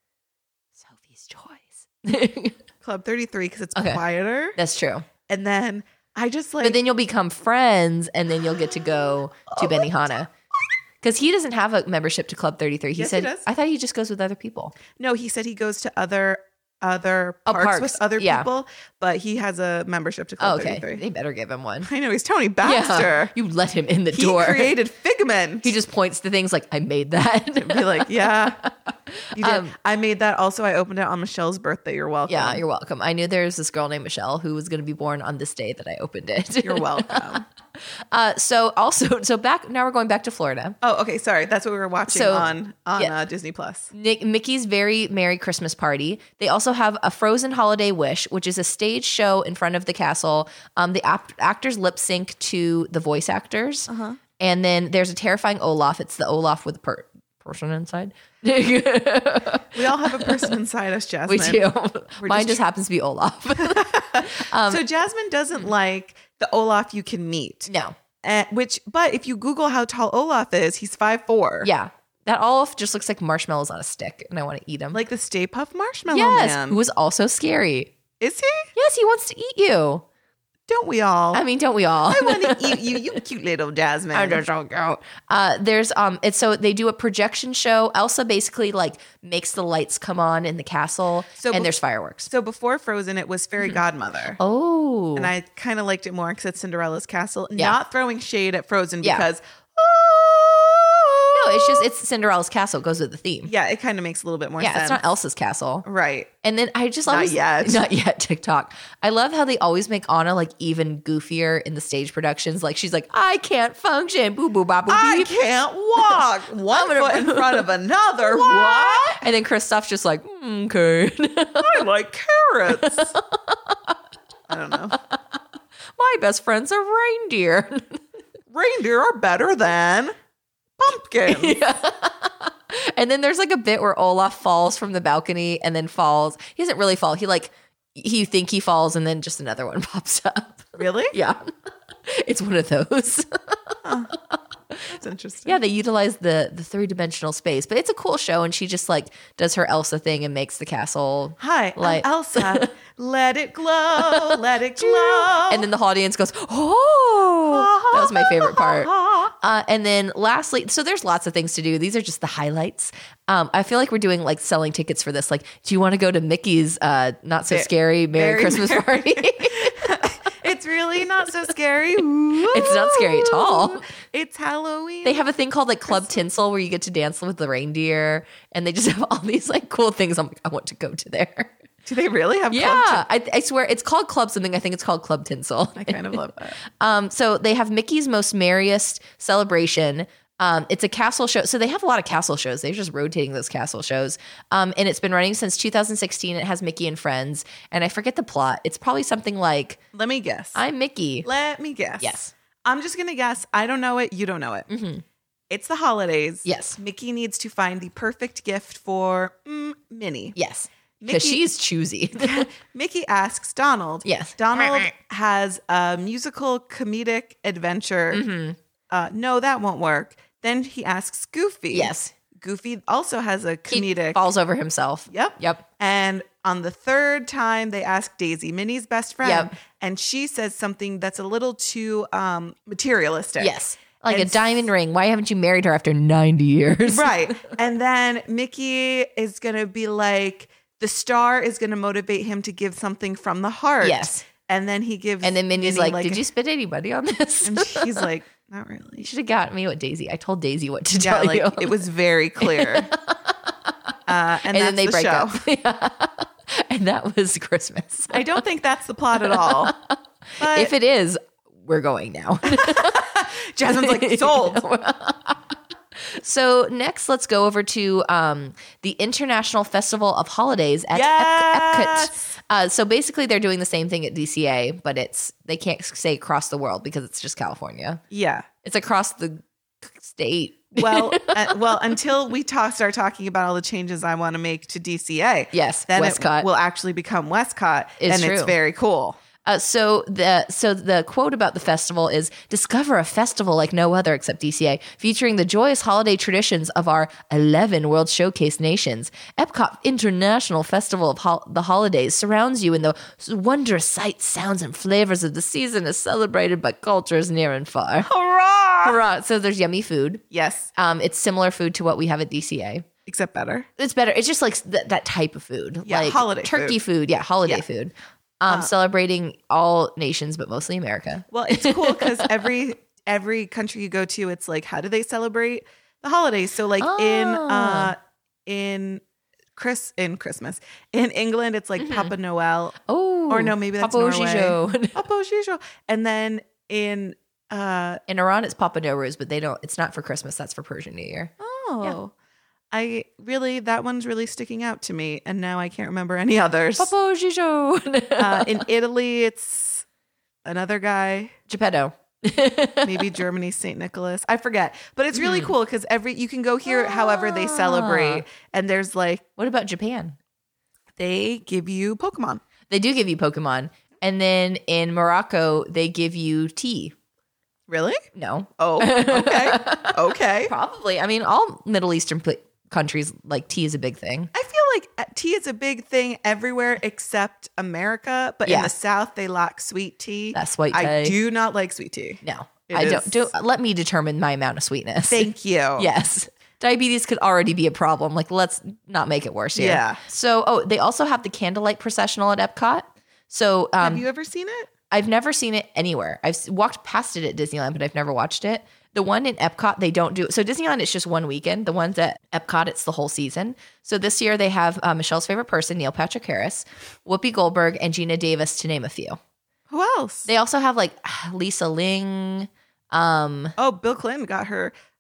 Sophie's choice. Club thirty-three because it's Okay. quieter. That's true. And then I just like. But then you'll become friends and then you'll get to go to Benihana. Because he doesn't have a membership to Club thirty-three. He Yes, he said, does. I thought he just goes with other people. no, he said he goes to other other Oh, parks, parks. with other Yeah. people, but he has a membership to Oh, Club okay. thirty-three. They better give him one. I know he's Tony Yeah. Baxter. You let him in the He door. created Figment. He just points to things like, I made that. be like, yeah, you did. Um, I made that. Also, I opened it on Michelle's birthday. You're welcome. Yeah, you're welcome. I knew there was this girl named Michelle who was going to be born on this day that I opened it. You're welcome. Uh, so also, so back now we're going back to Florida. Oh, okay. Sorry, that's what we were watching So, on on yeah. uh, Disney Plus. Nick, Mickey's Very Merry Christmas Party. They also have a Frozen Holiday Wish, which is a stage show in front of the castle. Um, the ap- actors lip sync to the voice actors, uh-huh. And then there's a terrifying Olaf. It's the Olaf with a per- person inside. we We all have a person inside us, Jasmine. do. We're Mine just just happens to be Olaf. so Jasmine doesn't like the Olaf you can meet. No. Uh, which, but if you Google how tall Olaf is, he's five foot four. Yeah. That Olaf just looks like marshmallows on a stick, and I want to eat them. Like the Stay Puft Marshmallow yes, Man. who was also scary. Is he? Yes, he wants to eat you. Don't we all? I mean, don't we all? I want to eat you, you cute little Jasmine. I just don't go. Uh, there's um, it's so they do a projection show. Elsa basically like makes the lights come on in the castle, So and bef- there's fireworks. So before Frozen, it was Fairy Godmother. Oh, And I kind of liked it more because it's Cinderella's castle. Yeah. Not throwing shade at Frozen Yeah. because, no, it's just it's Cinderella's castle. It goes with the theme. yeah, it kind of makes a little bit more Yeah, sense. it's not Elsa's castle. Right. And then I just Not always yet. not yet TikTok. I love how they always make Anna like even goofier in the stage productions. Like she's like, I can't function. Boo boo ba boo I beep. can't walk one I'm gonna- foot in front of another. What? And then Kristoff's just like, mm, okay. I like carrots. I don't know. My best friend's a reindeer. Reindeer are better than pumpkins. And then there's like a bit where Olaf falls from the balcony and then falls. He doesn't really fall. He like you think he falls and then just another one pops up. Really? Yeah. It's one of those. That's interesting. Yeah, they utilize the the three-dimensional space. But it's a cool show, and she just like does her Elsa thing and makes the castle. Hi, like I'm Elsa. Let it glow, let it glow. And then the audience goes, oh, that was my favorite part. Uh, and then lastly, so there's lots of things to do. These are just the highlights. Um, I feel like we're doing like selling tickets for this. Like, do you want to go to Mickey's uh, not so scary Merry, Merry Christmas Merry. party? It's really not so scary. It's not scary at all. It's Halloween. They have a thing called like Club Tinsel where you get to dance with the reindeer, and they just have all these like cool things. I'm like, I want to go to there. Do they really have? Yeah, Club I, I swear it's called Club something. I think it's called Club Tinsel. I kind of love that. Um, so they have Mickey's Most Merriest Celebration. Um, it's a castle show. So they have a lot of castle shows. They're just rotating those castle shows. Um, and it's been running since two thousand sixteen. It has Mickey and Friends. And I forget the plot. It's probably something like, Let me guess. I'm Mickey. Let me guess. Yes. I'm just going to guess. I don't know it. You don't know it. Mm-hmm. It's the holidays. Yes. Mickey needs to find the perfect gift for mm, Minnie. Yes. Because Mickey- she's choosy. Mickey asks Donald. Yes. Donald has a musical comedic adventure. Mm-hmm. Uh, no, that won't work. Then he asks Goofy. Yes. Goofy also has a He comedic. falls over himself. Yep. Yep. And on the third time, they ask Daisy, Minnie's best friend, Yep. and she says something that's a little too um, materialistic. Yes. Like And a diamond ring. Why haven't you married her after ninety years? Right. And then Mickey is going to be like, the star is going to motivate him to give something from the heart. Yes. And then he gives. And then Minnie's Minnie like, did you spend any money on this? And she's like, not You really. should have got me what Daisy. I told Daisy what to Yeah, tell like you. it was very clear. Uh, and and that's then they the break show. up. Yeah. And that was Christmas. I don't think that's the plot at all. But If it is, we're going now. Jasmine's like, sold. So next, let's go over to um, the International Festival of Holidays at Yes. Ep- Epcot. Uh, so basically, they're doing the same thing at D C A, but it's they can't say across the world because it's just California. Yeah. It's across the state. Well, uh, well, until we talk, start talking about all the changes I want to make to D C A. Yes, then Westcott. it will actually become Westcott, It's and it's true. very cool. Uh, so the so the quote about the festival is discover a festival like no other except D C A, featuring the joyous holiday traditions of our eleven World Showcase nations. Epcot International Festival of Hol- the Holidays surrounds you in the wondrous sights, sounds, and flavors of the season, is celebrated by cultures near and far. Hurrah! Hurrah! So there's yummy food. Yes, Um, it's similar food to what we have at D C A. except better. It's better. It's just like th- that type of food, Yeah, like holiday turkey food. Yeah, holiday Yeah. food. Um, celebrating all nations, but mostly America. Well, it's cool because every every country you go to, it's like, how do they celebrate the holidays? So, like in uh Ah. in Chris in Christmas in England, it's like Papa Noel, Oh, or no, maybe that's Papa Norway. Gijo. Papa Gijo. And then in uh In Iran, it's Papa Nowruz, but they don't. It's not for Christmas. That's for Persian New Year. oh, I really that one's really sticking out to me, and now I can't remember any others. Papa Gijo. Uh, in Italy, it's another guy. Geppetto. Maybe Germany, Saint Nicholas. I forget, but it's really cool because every you can go here however they celebrate, and there's like What about Japan? they give you Pokemon. They do give you Pokemon, and then in Morocco, they give you tea. Really? No, Oh, okay, okay. probably. I mean, all Middle Eastern pl- countries like tea is a big thing. I feel like uh, tea is a big thing everywhere except America, but in Yeah. the South they lack sweet tea. That's white I tea. do not like sweet tea. No, It I is- don't. Don't let me determine my amount of sweetness. Thank you. Yes. Diabetes could already be a problem. Like, let's not make it worse here. Yeah. So, oh, they also have the candlelight processional at Epcot. So, um, Have you ever seen it? I've never seen it anywhere. I've s- walked past it at Disneyland, but I've never watched it. The one in Epcot, they don't do. So Disneyland, it's just one weekend. The ones at Epcot, it's the whole season. So this year they have uh, Michelle's favorite person, Neil Patrick Harris, Whoopi Goldberg, and Gina Davis, to name a few. Who else? They also have like Lisa Ling. Um, oh, Bill Clinton got her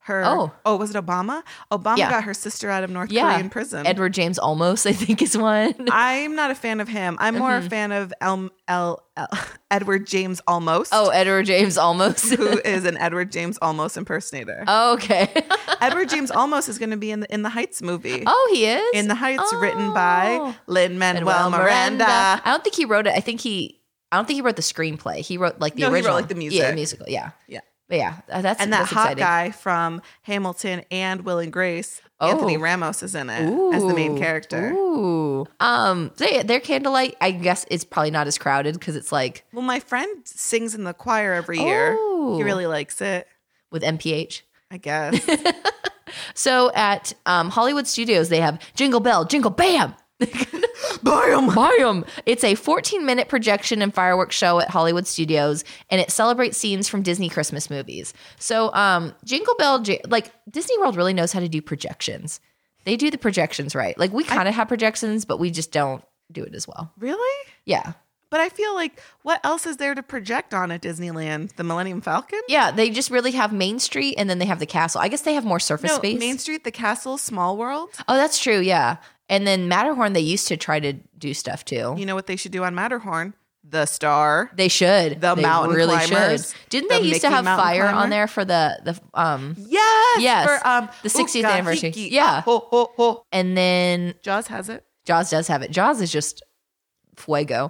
Her, Oh. oh, was it Obama? Obama Yeah. got her sister out of North Yeah. Korean prison. Edward James Olmos, I think, is one. I'm not a fan of him. I'm more Mm-hmm. a fan of El, El, El, Edward James Olmos. Oh, Edward James Olmos. who is an Edward James Olmos impersonator. Oh, okay. Edward James Olmos is going to be in the In the Heights movie. Oh, he is? In the Heights, Oh. written by Lin-Manuel Manuel Miranda. I don't think he wrote it. I think he. I don't think he wrote the screenplay. He wrote like the No, he wrote, original, like, the music. Yeah, the musical. Yeah, Yeah. but yeah, uh, that's And that that's hot exciting. guy from Hamilton and Will and Grace, Oh. Anthony Ramos, is in it as the main Ooh. character. Ooh, um, so yeah, their candlelight. I guess it's probably not as crowded because it's like Well, my friend sings in the choir every year. Oh. He really likes it, with M P H. I guess. So at um, Hollywood Studios, they have Jingle Bell, Jingle Bam. Bam! Bam! It's a fourteen minute projection and fireworks show at Hollywood Studios, and it celebrates scenes from Disney Christmas movies. So, um, Jingle Bell, J- like Disney World really knows how to do projections. They do the projections right. Like we kind of have projections, but we just don't do it as well. Really? Yeah. But I feel like, what else is there to project on at Disneyland? The Millennium Falcon? Yeah, they just really have Main Street and then they have the castle. I guess they have more surface No, space. Main Street, the castle, Small World. Oh, that's true. Yeah. And then Matterhorn, they used to try to do stuff too. You know what they should do on Matterhorn? The Star. They should. The They mountain really climbers. should. Didn't The they used to Mickey have mountain fire climber. on there for the the um Yes. Yes, For, um, the sixtieth Ooga anniversary. Hiki. Yeah. Ho, ho, ho. and then Jaws has it. Jaws does have it. Jaws is just fuego.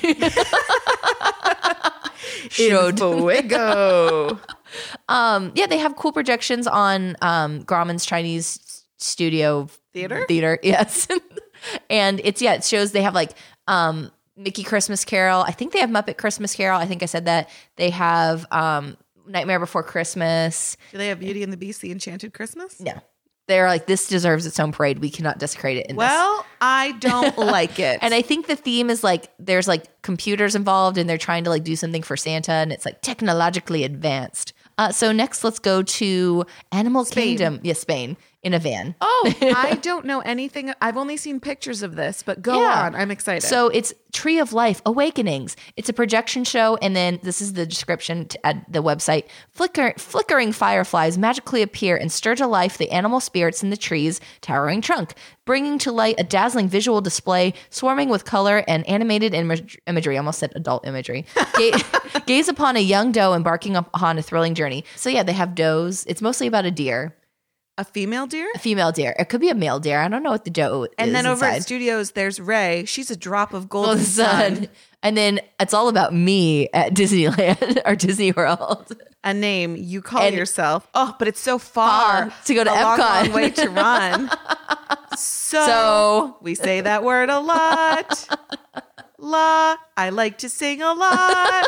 In Fuego. Um, yeah, they have cool projections on um, Grauman's Chinese Studio Theater? Theater, yes. And it's yeah, it shows they have like um, Mickey Christmas Carol. I think they have Muppet Christmas Carol. I think I said that. They have um, Nightmare Before Christmas. Do they have Beauty and the Beast, The Enchanted Christmas? No, they're like this deserves its own parade. We cannot desecrate it. In this. Well, I don't like it. And I think the theme is like there's like computers involved and they're trying to like do something for Santa and it's like technologically advanced. Uh, so next, let's go to Animal Spain. Kingdom. Yes, Spain in a van. Oh, I don't know anything. I've only seen pictures of this, but go Yeah. on. I'm excited. So it's Tree of Life Awakenings. It's a projection show, and then this is the description t- at the website. Flicker, flickering fireflies magically appear and stir to life the animal spirits in the tree's towering trunk, bringing to light a dazzling visual display swarming with color and animated imag- imagery. I almost said adult imagery. Ga- gaze upon a young doe embarking upon a thrilling journey. So yeah, they have does. It's mostly about a deer, a female deer? a female deer. It could be a male deer. I don't know what the doe is. And then over inside. at Studios, there's Ray. She's a drop of golden Golden sun. Sun. And then it's all about me at Disneyland or Disney World. A name you call And- yourself. Oh, but it's so far, Far to go to a long, Epcot. long way to run. So, So- we say that word a lot. La. I like to sing a lot.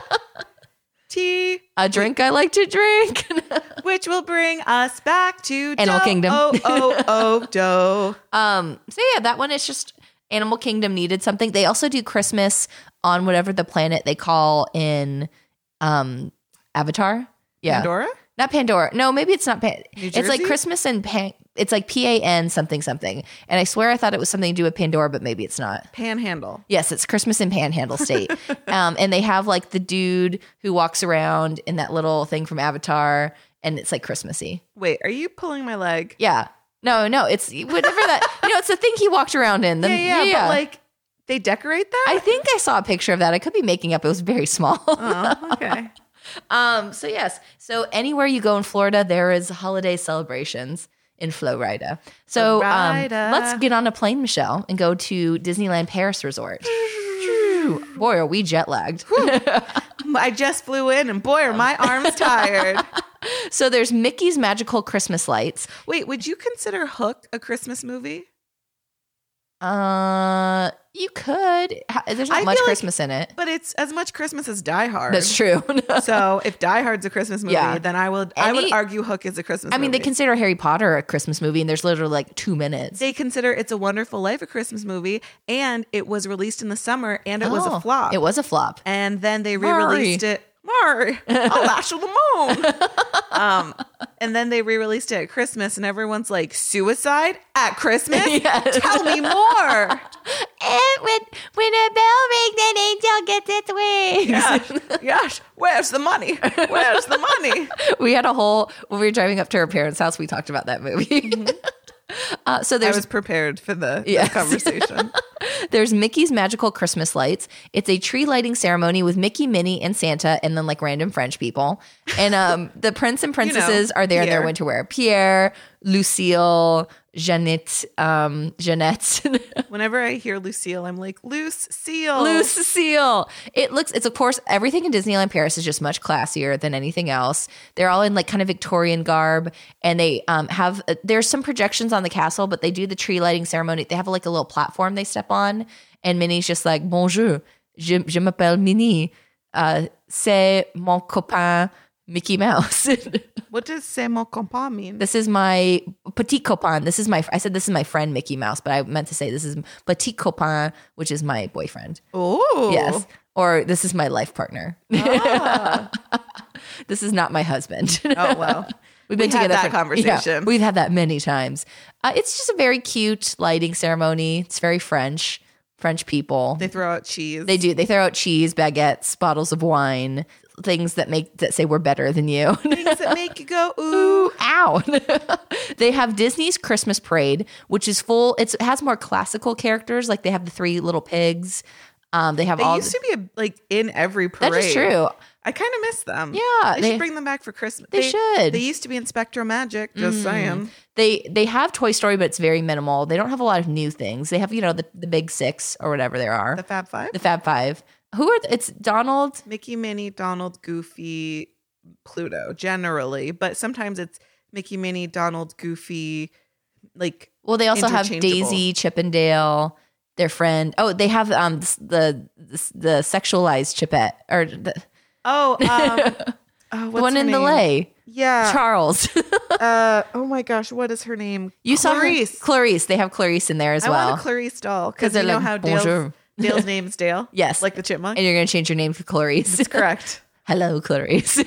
T, A drink I like to drink. which will bring us back to Animal dough. Kingdom. Oh, oh, oh, dough. um, so yeah, that one is just Animal Kingdom needed something. They also do Christmas on whatever the planet they call in um Avatar. Yeah. Pandora? Not Pandora. No, maybe it's not Pan. New It's like Jersey? Christmas and Pan. It's like P A N something something. And I swear I thought it was something to do with Pandora, but maybe it's not. Panhandle. Yes, it's Christmas in Panhandle State. um, and they have like the dude who walks around in that little thing from Avatar, and it's like Christmassy. Wait, are you pulling my leg? Yeah. No, no, it's whatever that, you know, it's the thing he walked around in. The, Yeah, yeah, but like they decorate that? I think I saw a picture of that. I could be making up. It was very small. Oh, okay. um, so yes. So anywhere you go in Florida, there is holiday celebrations in Florida. So um, Florida. let's get on a plane, Michelle, and go to Disneyland Paris Resort. Boy, are we jet lagged. I just flew in and boy, are my arms tired. So there's Mickey's Magical Christmas Lights. Wait, would you consider Hook a Christmas movie? Uh, you could. Ha- There's not I much feel like- Christmas in it. But it's as much Christmas as Die Hard. That's true. So if Die Hard's a Christmas movie, Yeah. then I would I would Any- argue Hook is a Christmas I mean, movie. they consider Harry Potter a Christmas movie, and there's literally like two minutes. They consider It's a Wonderful Life a Christmas movie, and it was released in the summer, and it was Oh, a flop. It was a flop. And then they Maury. re-released it. worry, I'll lash to the moon. um, and then they re-released it at Christmas, and everyone's like, suicide at Christmas? Yes. Tell me more. And when when a bell rings, an angel gets its wings. Yes, yes. Where's the money? Where's the money? We had a whole when we were driving up to our parents' house. We talked about that movie. Mm-hmm. uh, so I there's was prepared for the, Yes. the conversation. There's Mickey's Magical Christmas Lights. It's a tree lighting ceremony with Mickey, Minnie, and Santa, and then like random French people. And um, the prince and princesses are there in their Pierre. winter wear. Pierre, Lucille, Jeannette, um, Jeannette. Whenever I hear Lucille, I'm like, loose seal. Lucille. It looks, it's of course, everything in Disneyland Paris is just much classier than anything else. They're all in like kind of Victorian garb, and they um, have, uh, there's some projections on the castle, but they do the tree lighting ceremony. They have like a little platform they step on, and Minnie's just like, bonjour, je, je m'appelle Minnie. Uh, c'est mon copain Mickey Mouse. What does c'est mon copain mean? This is my petit copain. This is my, I said this is my friend Mickey Mouse, but I meant to say this is petit copain, which is my boyfriend. Oh. Yes. Or this is my life partner. Ah. This is not my husband. Oh, well. We've been We had together that for- conversation. yeah, we've had that many times. Uh, it's just a very cute lighting ceremony. It's very French. French people. They throw out cheese. They do. They throw out cheese, baguettes, bottles of wine, things that make that say we're better than you. Things that make you go, ooh. Ooh, ow. They have Disney's Christmas Parade, which is full. It's, it has more classical characters. Like they have the three little pigs. Um, they have They all. used to be like in every parade. That is true. I kind of miss them. Yeah, They, they- should bring them back for Christmas. They should. They used to be in Spectro Magic, just saying. They they have Toy Story, but it's very minimal. They don't have a lot of new things. They have, you know, the, the big six or whatever there are. The Fab Five? The Fab Five. Who are, th- it's Donald. Mickey, Minnie, Donald, Goofy, Pluto, generally. But sometimes it's Mickey, Minnie, Donald, Goofy, like Well, they also have interchangeable. Daisy, Chippendale, their friend. Oh, they have um the the, the sexualized Chippette or the, Oh, um, oh, the what's one her in the name? lay. Yeah. Charles. uh, oh my gosh, what is her name? You saw her- Clarice. Clarice. They have Clarice in there as I well. want a Clarice doll because 'Cause you they're know like, how Dale's, bonjour. Dale's name's Dale. Yes. like the chipmunk. And you're going to change your name to Clarice. Correct. Hello, Clarice.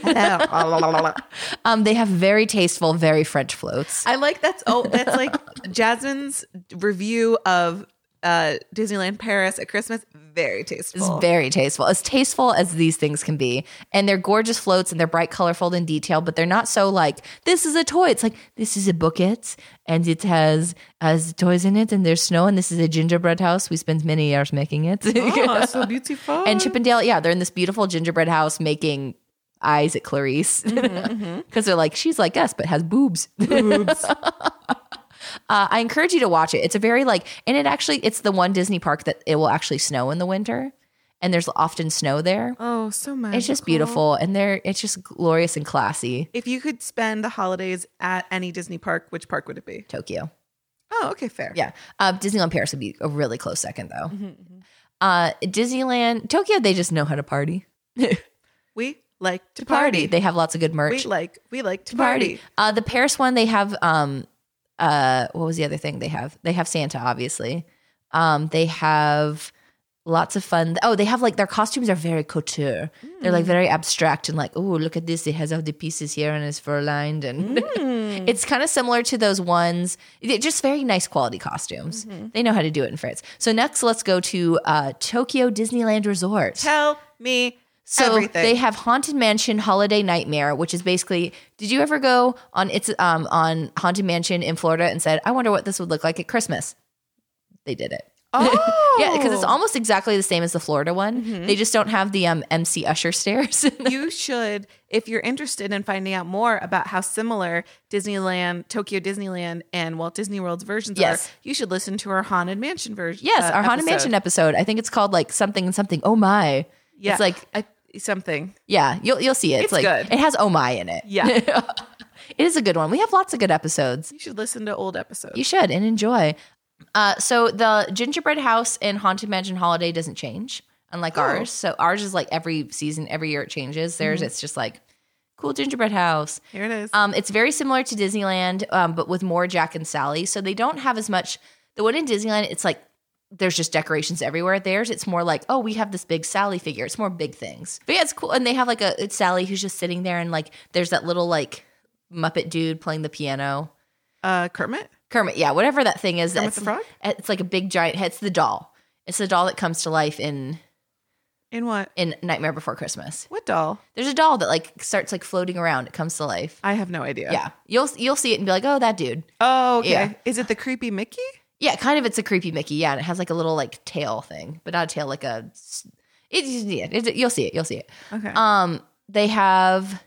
I um, they have very tasteful, very French floats. like that's oh that's like Jasmine's review of uh, Disneyland Paris at Christmas. Very tasteful. It's very tasteful, as tasteful as these things can be. And they're gorgeous floats and they're bright, colorful, and detailed, but they're not so like, this is a toy. It's like, this is a bucket and it has has toys in it and there's snow and this is a gingerbread house. We spent many years making it. Oh, so beautiful. And Chippendale, yeah, they're in this beautiful gingerbread house making eyes at Clarice. Because they're like, she's like us, but has boobs. boobs. Uh, I encourage you to watch it. It's a very like, and it actually, it's the one Disney park that it will actually snow in the winter, and there's often snow there. Oh, so much. It's just beautiful, and they're it's just glorious and classy. If you could spend the holidays at any Disney park, which park would it be? Tokyo, Oh, okay, fair. yeah. Uh, Disneyland Paris would be a really close second though. Uh, Disneyland Tokyo, they just know how to party. We like to Party. party. They have lots of good merch. we like we like to party. Uh, the Paris one, they have um, uh, what was the other thing they have? They have Santa, obviously. Um, they have lots of fun. Oh, they have like their costumes are very couture. They're like very abstract and like, oh, look at this. It has all the pieces here and it's fur lined, and it's kind of similar to those ones. They're just very nice quality costumes. They know how to do it in France. So next, let's go to uh, Tokyo Disneyland Resort. Tell me So everything. they have Haunted Mansion Holiday Nightmare, which is basically, did you ever go on it's um on Haunted Mansion in Florida and said, I wonder what this would look like at Christmas? They did it. Oh, Yeah, because it's almost exactly the same as the Florida one. Mm-hmm. They just don't have the um M C Usher stairs. You should, if you're interested in finding out more about how similar Disneyland, Tokyo Disneyland, and Walt Disney World's versions Yes. are, you should listen to our Haunted Mansion version. Yes, uh, our Haunted episode. Mansion episode. I think it's called like something and something. Oh my. Yeah, It's like, I, something. yeah, you'll you'll see it. It's like good. It has oh my in it. Yeah. It is a good one. We have lots of good episodes. You should listen to old episodes. You should and enjoy. Uh, so the gingerbread house in Haunted Mansion Holiday doesn't change, unlike Oh. ours. So ours is like every season, every year it changes. Theirs, it's just like cool gingerbread house. Here it is. Um, it's very similar to Disneyland, um, but with more Jack and Sally. So they don't have as much. The one in Disneyland, it's like there's just decorations everywhere. Theirs, it's more like, oh, we have this big Sally figure. It's more big things. But yeah, it's cool. And they have like a it's Sally who's just sitting there, and like there's that little like Muppet dude playing the piano. Uh, Kermit? Kermit, yeah, whatever that thing is. Kermit That's the Frog? It's like a big giant head. It's the doll. It's the doll that comes to life in In what? in Nightmare Before Christmas. What doll? There's a doll that like starts like floating around. It comes to life. I have no idea. Yeah, you'll you'll see it and be like, oh, that dude. Oh, okay. Yeah. Is it the creepy Mickey? Yeah, kind of. It's a creepy Mickey. Yeah, and it has like a little like tail thing, but not a tail, like a. It, yeah, it, you'll see it. You'll see it. Okay. Um, they have.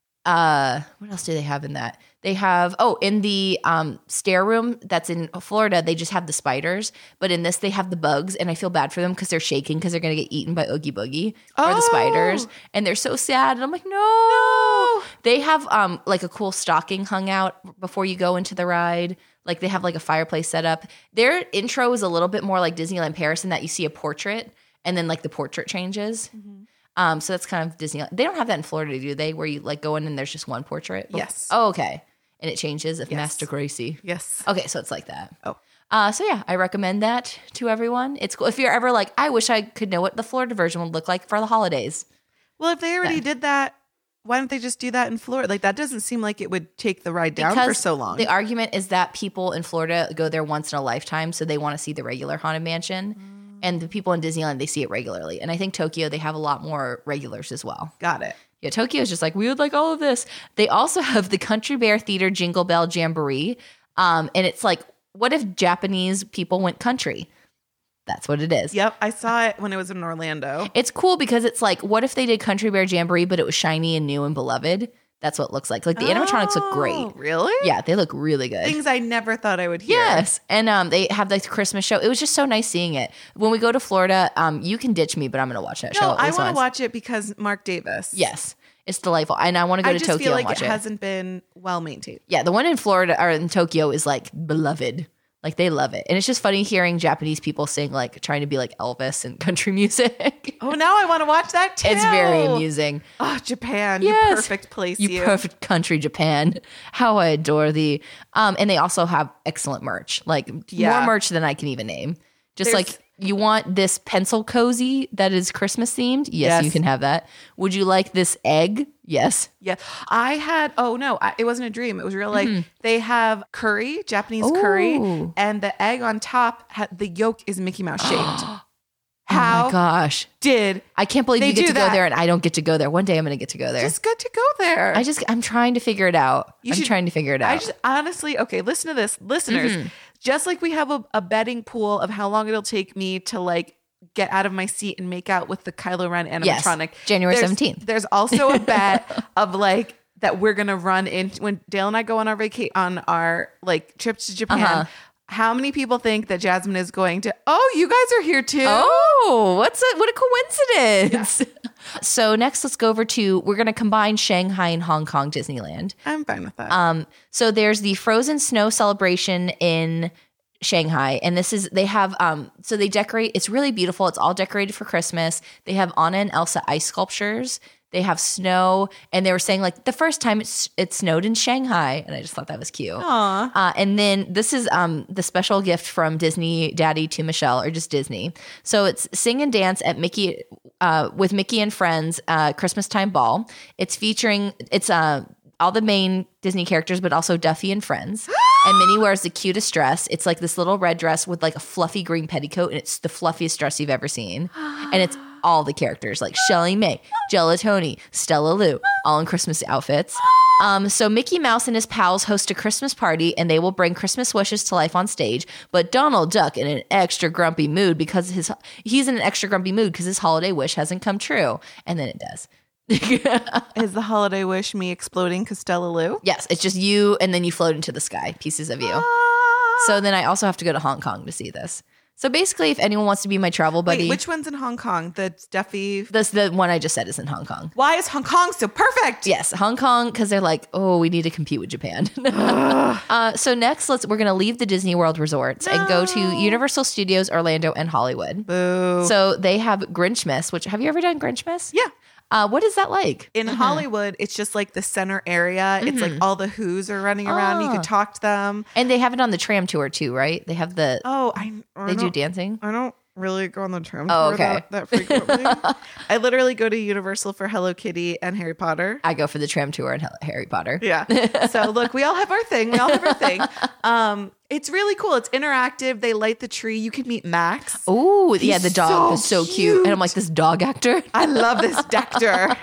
Uh, what else do they have in that? They have. Oh, in the um stair room that's in Florida, they just have the spiders, but in this they have the bugs, and I feel bad for them because they're shaking because they're gonna get eaten by Oogie Boogie or the Oh. spiders, and they're so sad. And I'm like, no. No. They have um like a cool stocking hung out before you go into the ride. Like they have like a fireplace set up. Their intro is a little bit more like Disneyland Paris in that you see a portrait and then like the portrait changes. Mm-hmm. Um, so that's kind of Disneyland. They don't have that in Florida, do they? Where you like go in and there's just one portrait? Yes. Oh, okay. And it changes if Yes. Master Gracie. Yes. Okay, so it's like that. Oh. Uh, so yeah, I recommend that to everyone. It's cool. If you're ever like, I wish I could know what the Florida version would look like for the holidays. Well, if they already Yeah. did that, why don't they just do that in Florida? Like that doesn't seem like it would take the ride down for so long. The argument is that people in Florida go there once in a lifetime, so they want to see the regular Haunted Mansion. Mm. And the people in Disneyland, they see it regularly. And I think Tokyo, they have a lot more regulars as well. Got it. Yeah, Tokyo is just like, we would like all of this. They also have the Country Bear Theater Jingle Bell Jamboree. Um, and it's like, what if Japanese people went country? That's what it is. Yep, I saw it when it was in Orlando. It's cool because it's like, what if they did Country Bear Jamboree, but it was shiny and new and beloved? That's what it looks like. Like the animatronics look great. Oh, really? Yeah, they look really good. Things I never thought I would hear. Yes. And um, they have the Christmas show. It was just so nice seeing it. When we go to Florida, um, you can ditch me, but I'm going to watch that show. No, at I least want to once. watch it because Mark Davis. Yes. It's delightful. And I want to go I to just Tokyo feel like and watch it it. hasn't been well maintained. Yeah, the one in Florida or in Tokyo is like beloved. Like they love it. And it's just funny hearing Japanese people sing like trying to be like Elvis and country music. Oh, now I want to watch that too. It's very amusing. Oh, Japan, Yes. you perfect place. You, You, perfect country, Japan. How I adore thee. Um, and they also have excellent merch, like Yeah. more merch than I can even name. Just There's- like you want this pencil cozy that is Christmas themed? Yes, Yes. you can have that. Would you like this egg? Yes. Yeah, I had. Oh no, I, it wasn't a dream. It was real. Like they have curry, Japanese curry, Ooh. and the egg on top. Ha- the yolk is Mickey Mouse shaped. Oh How my gosh. did I can't believe They you get do to go that. there and I don't get to go there. One day I'm going to get to go there. just good to go there? I just, I'm trying to figure it out. You I'm should- trying to figure it out. I just honestly, okay, listen to this, listeners. Mm-hmm. Just like we have a, a betting pool of how long it'll take me to like get out of my seat and make out with the Kylo Ren Yes, animatronic. January There's- seventeenth. There's also a bet of like that we're gonna run in when Dale and I go on our vacation on our like trips to Japan. Uh-huh. How many people think that Jasmine is going to? Oh, you guys are here too. Oh, what's a what a coincidence. So next let's go over to we're going to combine Shanghai and Hong Kong Disneyland. I'm fine with that. Um so there's the Frozen Snow celebration in Shanghai, and this is they have um so they decorate, it's really beautiful. It's all decorated for Christmas. They have Anna and Elsa ice sculptures. They have snow, and they were saying like the first time it's it snowed in Shanghai, and I just thought that was cute. Aw. Uh, and then this is um, the special gift from Disney Daddy to Michelle, or just Disney. So it's sing and dance at Mickey uh, with Mickey and Friends uh, Christmas time ball. It's featuring it's uh, all the main Disney characters, but also Duffy and Friends. And Minnie wears the cutest dress. It's like this little red dress with like a fluffy green petticoat, and it's the fluffiest dress you've ever seen. And it's all the characters like Shelly May, Gelatoni, Stella Lou, all in Christmas outfits. Um, so Mickey Mouse and his pals host a Christmas party, and they will bring Christmas wishes to life on stage. But Donald Duck in an extra grumpy mood because his he's in an extra grumpy mood because his holiday wish hasn't come true, and then it does. Is the holiday wish me exploding Costello Lou? Yes, it's just you, and then you float into the sky, pieces of you. So then I also have to go to Hong Kong to see this. So basically, if anyone wants to be my travel buddy, Wait, which one's in Hong Kong? The Duffy. this the one I just said is in Hong Kong. Why is Hong Kong so perfect? Yes, Hong Kong, because they're like, oh, we need to compete with Japan. uh, so next, let's we're gonna leave the Disney World resorts and go to Universal Studios Orlando and Hollywood. Boo. So they have Grinchmas, which have you ever done Grinchmas? yeah. Uh, what is that like? In Mhm. Hollywood, it's just like the center area. It's like all the Who's are running around. You Oh. can talk to them. And they have it on the tram tour too, right? They have the Oh, I, I they do don't- dancing. I don't really go on the tram Oh, tour okay. that, that frequently. I literally go to Universal for Hello Kitty and Harry Potter. I go for the tram tour and Hel- Harry Potter. Yeah. So look, we all have our thing. We all have our thing. Um, it's really cool. It's interactive. They light the tree. You can meet Max. Oh, yeah, the He's dog so is so cute. cute. And I'm like, this dog actor. I love this Dector.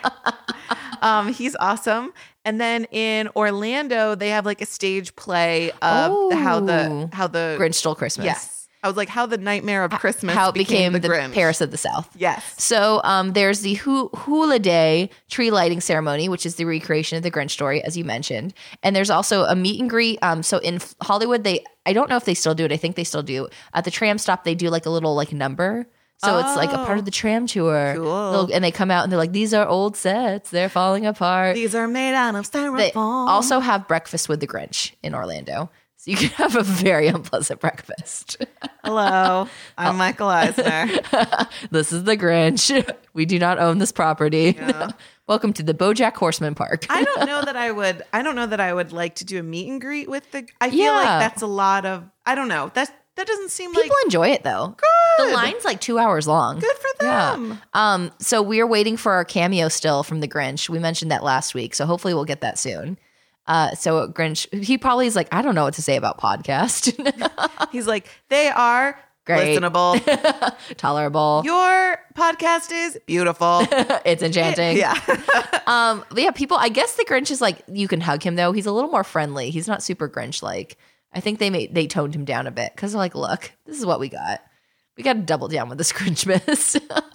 um, he's awesome. And then in Orlando, they have like a stage play of the, how the Oh. how the Grinch Stole Christmas. Yes. I was like, how the Nightmare of Christmas How it became, the, the Grinch. Paris of the South. Yes. So um, there's the Hu- Hula Day tree lighting ceremony, which is the recreation of the Grinch story, as you mentioned. And there's also a meet and greet. Um, so in F- Hollywood, they I don't know if they still do it. I think they still do. At the tram stop, they do like a little like number. So it's like a part of the tram tour. Cool. They'll- And they come out and they're like, these are old sets. They're falling apart. These are made out of styrofoam. They also have breakfast with the Grinch in Orlando. So you can have a very unpleasant breakfast. Hello, I'm Oh. Michael Eisner. This is the Grinch. We do not own this property. Yeah. Welcome to the BoJack Horseman Park. I don't know that I would. I don't know that I would like to do a meet and greet with the. I feel Yeah. like that's a lot of. I don't know. That that doesn't seem People like enjoy it though. Good. The line's like two hours long. good for them. Um, so we're waiting for our cameo still from the Grinch. We mentioned that last week, so hopefully we'll get that soon. Uh, so Grinch, he probably is like, I don't know what to say about podcast. He's like, they are Great. listenable. Tolerable. Your podcast is beautiful. It's enchanting. Yeah. Um, but yeah, people, I guess the Grinch is like, you can hug him though. He's a little more friendly. He's not super Grinch like. I think they made, they toned him down a bit because they're like, look, this is what we got. We got to double down with this Grinchmas.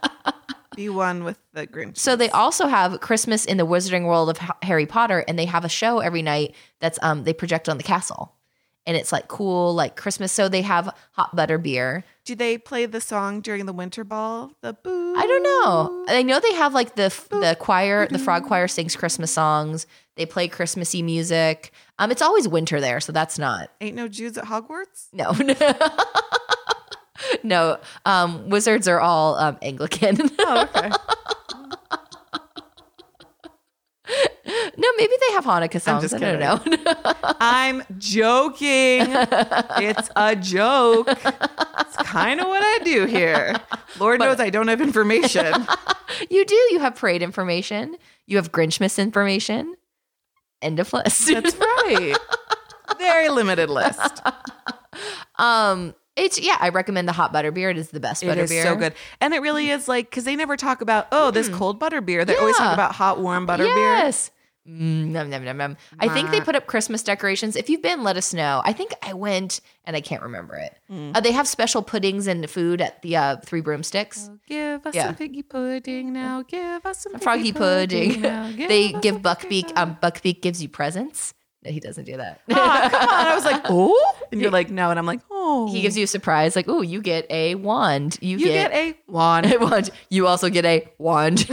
Be one with the Grinch. So they also have Christmas in the Wizarding World of H- Harry Potter, and they have a show every night that's um they project on the castle, and it's like cool like Christmas. So they have hot butter beer. Do they play the song during the winter ball? The boo. I don't know. I know they have like the the choir, the frog choir sings Christmas songs. They play Christmassy music. Um, it's always winter there, so that's not Ain't no Jews at Hogwarts. no. No, um, wizards are all um, Anglican. Oh, okay. No, maybe they have Hanukkah songs. just I don't know. I'm joking. It's a joke. It's kind of what I do here. Lord knows I don't have information. You do. You have parade information. You have Grinchmas information. End of list. That's right. Very limited list. um, it's yeah. I recommend the hot butter beer. It is the best It butter is beer. so good. And it really is like, because they never talk about, oh, this cold butter beer. They always Yeah. talk about hot, warm butter beer. Yes. Mm, nom, nom, nom, nom. I think they Mwah. put up Christmas decorations. If you've been, let us know. I think I went and I can't remember it. Mm. Uh, they have special puddings and food at the uh, Three Broomsticks. Give us Yeah. some piggy pudding now. Give us some Froggy piggy pudding. now. Give They us give some Buckbeak. piggy Um, Buckbeak gives you presents. No, he doesn't do that. Ah, come on. I was like, oh. And you're like, no. And I'm like, oh. He gives you a surprise, like, oh, you get a wand. You, You get, get a wand. a wand. You also get a wand.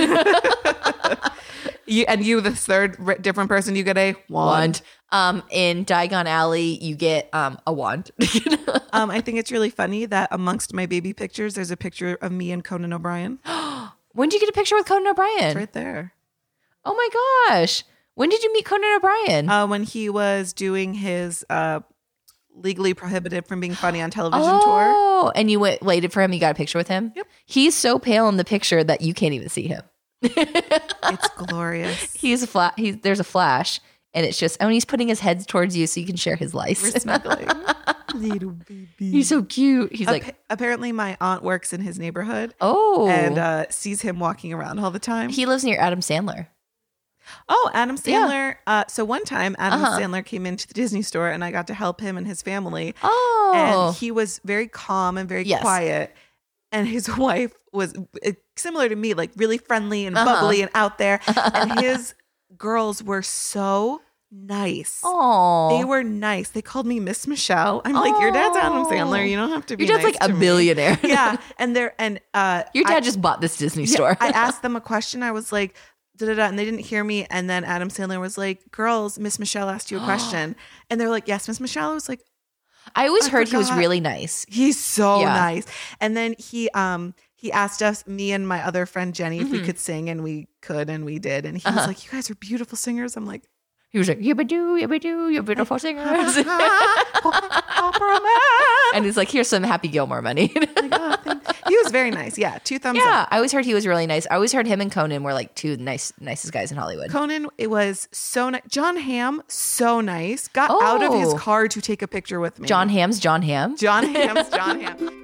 You, and you, the third r- different person, you get a wand. wand. Um, in Diagon Alley, you get um a wand. Um, I think it's really funny that amongst my baby pictures, there's a picture of me and Conan O'Brien. When did you get a picture with Conan O'Brien? It's right there. Oh my gosh. When did you meet Conan O'Brien? Uh, when he was doing his uh, legally prohibited from being funny on television tour. oh, and you went waited for him. You got a picture with him. Yep. He's so pale in the picture that you can't even see him. It's glorious. He's a flat. He's there's a flash, and it's just. Oh, and he's putting his head towards you so you can share his lice. We're snuggling. Little baby. He's so cute. He's like, Appa- apparently, my aunt works in his neighborhood oh, and uh, sees him walking around all the time. he lives near Adam Sandler. Oh, Adam Yeah. Sandler. Uh, so one time, Adam Uh-huh. Sandler came into the Disney store and I got to help him and his family. Oh, And he was very calm and very Yes. quiet. And his wife was uh, similar to me, like really friendly and Uh-huh. bubbly and out there. And his girls were so nice. oh, They were nice. They called me Miss Michelle. I'm like, your dad's Adam Oh. Sandler. You don't have to be Your dad's nice like a to me." billionaire. Yeah. And they're, and uh, Your dad I- just bought this Disney yeah, store. I asked them a question. I was like, da da da, and they didn't hear me. And then Adam Sandler was like, "Girls, Miss Michelle asked you a question," and they're like, "Yes, Miss Michelle." I was like, I always I heard he was forgot. really nice. "He's so Yeah. nice." And then he um he asked us, me and my other friend Jenny, if Mm-hmm. we could sing, and we could, and we did. And he Uh-huh. was like, "You guys are beautiful singers." I'm like, He was like, yibba-doo, yibba-doo, you're beautiful singers. "Opera man." And he's like, here's some Happy Gilmore money. Like, oh, thank- he was very nice. Yeah, two thumbs up. Yeah, I always heard he was really nice. I always heard him and Conan were like two nice, nicest guys in Hollywood. Conan, it was so nice. John Hamm, so nice. Got out of his Oh. car to take a picture with me. John Hamm's John Hamm. John Hamm's John Hamm.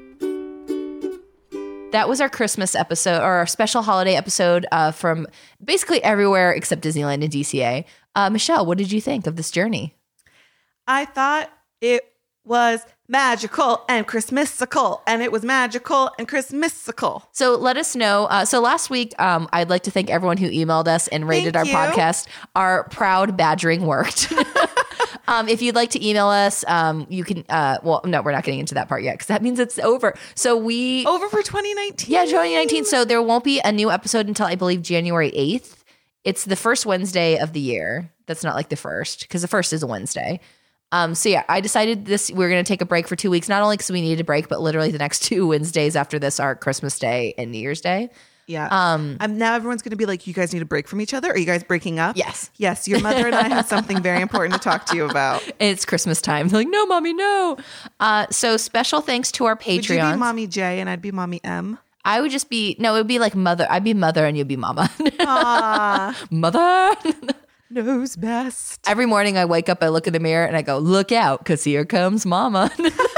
That was our Christmas episode, or our special holiday episode uh, from basically everywhere except Disneyland and D C A. Uh, Michelle, what did you think of this journey? I thought it was magical and Christmasical, and it was magical and Christmasical. So let us know. Uh, so last week, um, I'd like to thank everyone who emailed us and rated Thank our you. podcast. Our proud badgering worked. um, if you'd like to email us, um, you can. Uh, well, no, we're not getting into that part yet because that means it's over. So we Over for twenty nineteen. Yeah, twenty nineteen. So there won't be a new episode until I believe January eighth. It's the first Wednesday of the year. That's not like the first, because the first is a Wednesday. Um, so yeah, I decided this, we're going to take a break for two weeks, not only because we needed a break, but literally the next two Wednesdays after this are Christmas Day and New Year's Day. Yeah. Um, Um, now everyone's going to be like, you guys need a break from each other? Are you guys breaking up? Yes. Yes. Your mother and I have something very important to talk to you about. And it's Christmas time. They're like, no, mommy, no. Uh, so special thanks to our Would you be Patreons. Mommy J and I'd be Mommy M? I would just be, no, it would be like mother. I'd be mother and you'd be mama. Ah, Mother. knows best. Every morning I wake up, I look in the mirror and I go, look out, because here comes mama.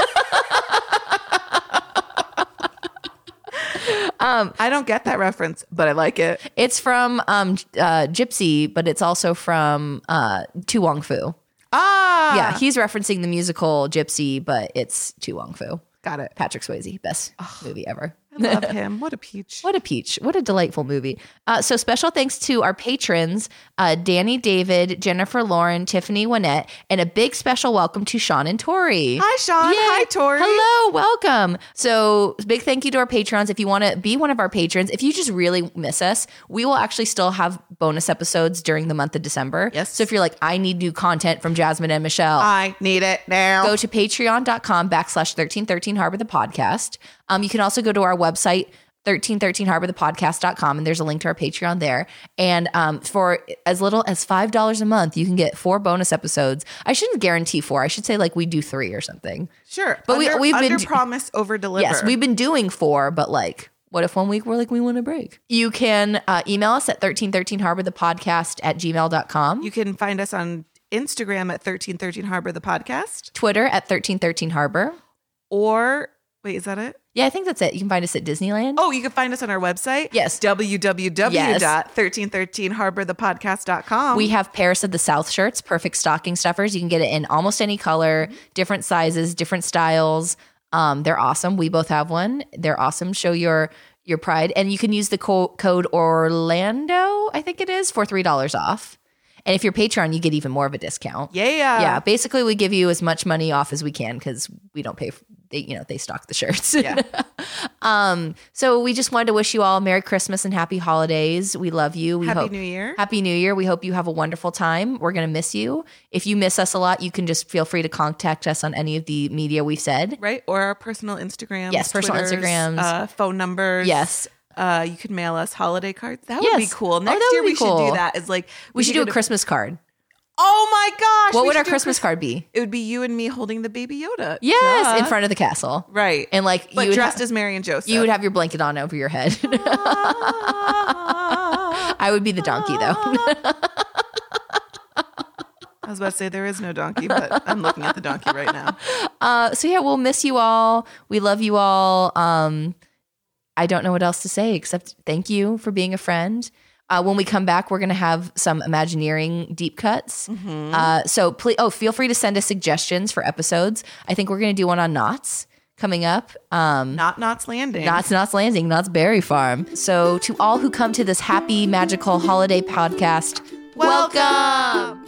I don't get that reference, but I like it. It's from um, uh, Gypsy, but it's also from uh, Tu Wong Fu. Ah. Yeah, he's referencing the musical Gypsy, but it's Tu Wong Fu. Got it. Patrick Swayze, best movie ever. I love him. What a peach. What a peach. What a delightful movie. Uh, so special thanks to our patrons, uh, Danny David, Jennifer Lauren, Tiffany Winnett, and a big special welcome to Sean and Tori. Hi, Sean. Yay. Hi, Tori. Hello, welcome. So big thank you to our patrons. If you want to be one of our patrons, if you just really miss us, we will actually still have bonus episodes during the month of December. Yes. So if you're like, I need new content from Jasmine and Michelle, I need it now. go to patreon.com backslash thirteen thirteen Harbor the podcast. Um, you can also go to our website, thirteen thirteen harbor the podcast dot com, and there's a link to our Patreon there. And um, for as little as five dollars a month, you can get four bonus episodes. I shouldn't guarantee four. I should say like we do three or something. Sure. But we- under, we've been- under promise, over deliver. Yes, we've been doing four, but like, what if one week we're like, we want a break? You can uh, email us at thirteen thirteen harbor the podcast at gmail dot com. You can find us on Instagram at thirteen thirteen Harbor the podcast. Twitter at thirteen thirteen harbor. Or, wait, is that it? Yeah, I think that's it. You can find us at Disneyland. Oh, you can find us on our website. Yes. w w w dot thirteen thirteen harbor the podcast dot com. We have Paris of the South shirts, perfect stocking stuffers. You can get it in almost any color, different sizes, different styles. Um, they're awesome. We both have one. They're awesome. Show your your pride. And you can use the co- code Orlando, I think it is, for three dollars off. And if you're Patreon, you get even more of a discount. Yeah. Yeah, basically we give you as much money off as we can because we don't pay for, they, you know, they stock the shirts. Yeah. um, so we just wanted to wish you all Merry Christmas and Happy Holidays. We love you. We Happy hope, New Year. Happy New Year. We hope you have a wonderful time. We're going to miss you. If you miss us a lot, you can just feel free to contact us on any of the media we've said. Right? Or our personal Instagrams. Yes, personal Twitters, Instagrams. Uh, phone numbers. Yes. Uh, you could mail us holiday cards. That would Yes. be cool. Oh, Next that would year be we should cool. do that. Is like We should do a go to- Christmas card. Oh my gosh! What we would should our do a Christmas Chris- card be? It would be you and me holding the baby Yoda. Yes, Duh. in front of the castle. Right. And like but you would dressed ha- as Mary and Joseph. you would have your blanket on over your head. I would be the donkey though. I was about to say there is no donkey, but I'm looking at the donkey right now. Uh, so yeah, we'll miss you all. We love you all. Um, I don't know what else to say except thank you for being a friend. Uh, when we come back, we're going to have some Imagineering deep cuts. Mm-hmm. Uh, so please, oh, feel free to send us suggestions for episodes. I think we're going to do one on Knott's coming up. Um, Not Knott's Landing. Knott's Knott's Landing, Knott's Berry Farm. So to all who come to this happy, magical holiday podcast, Welcome.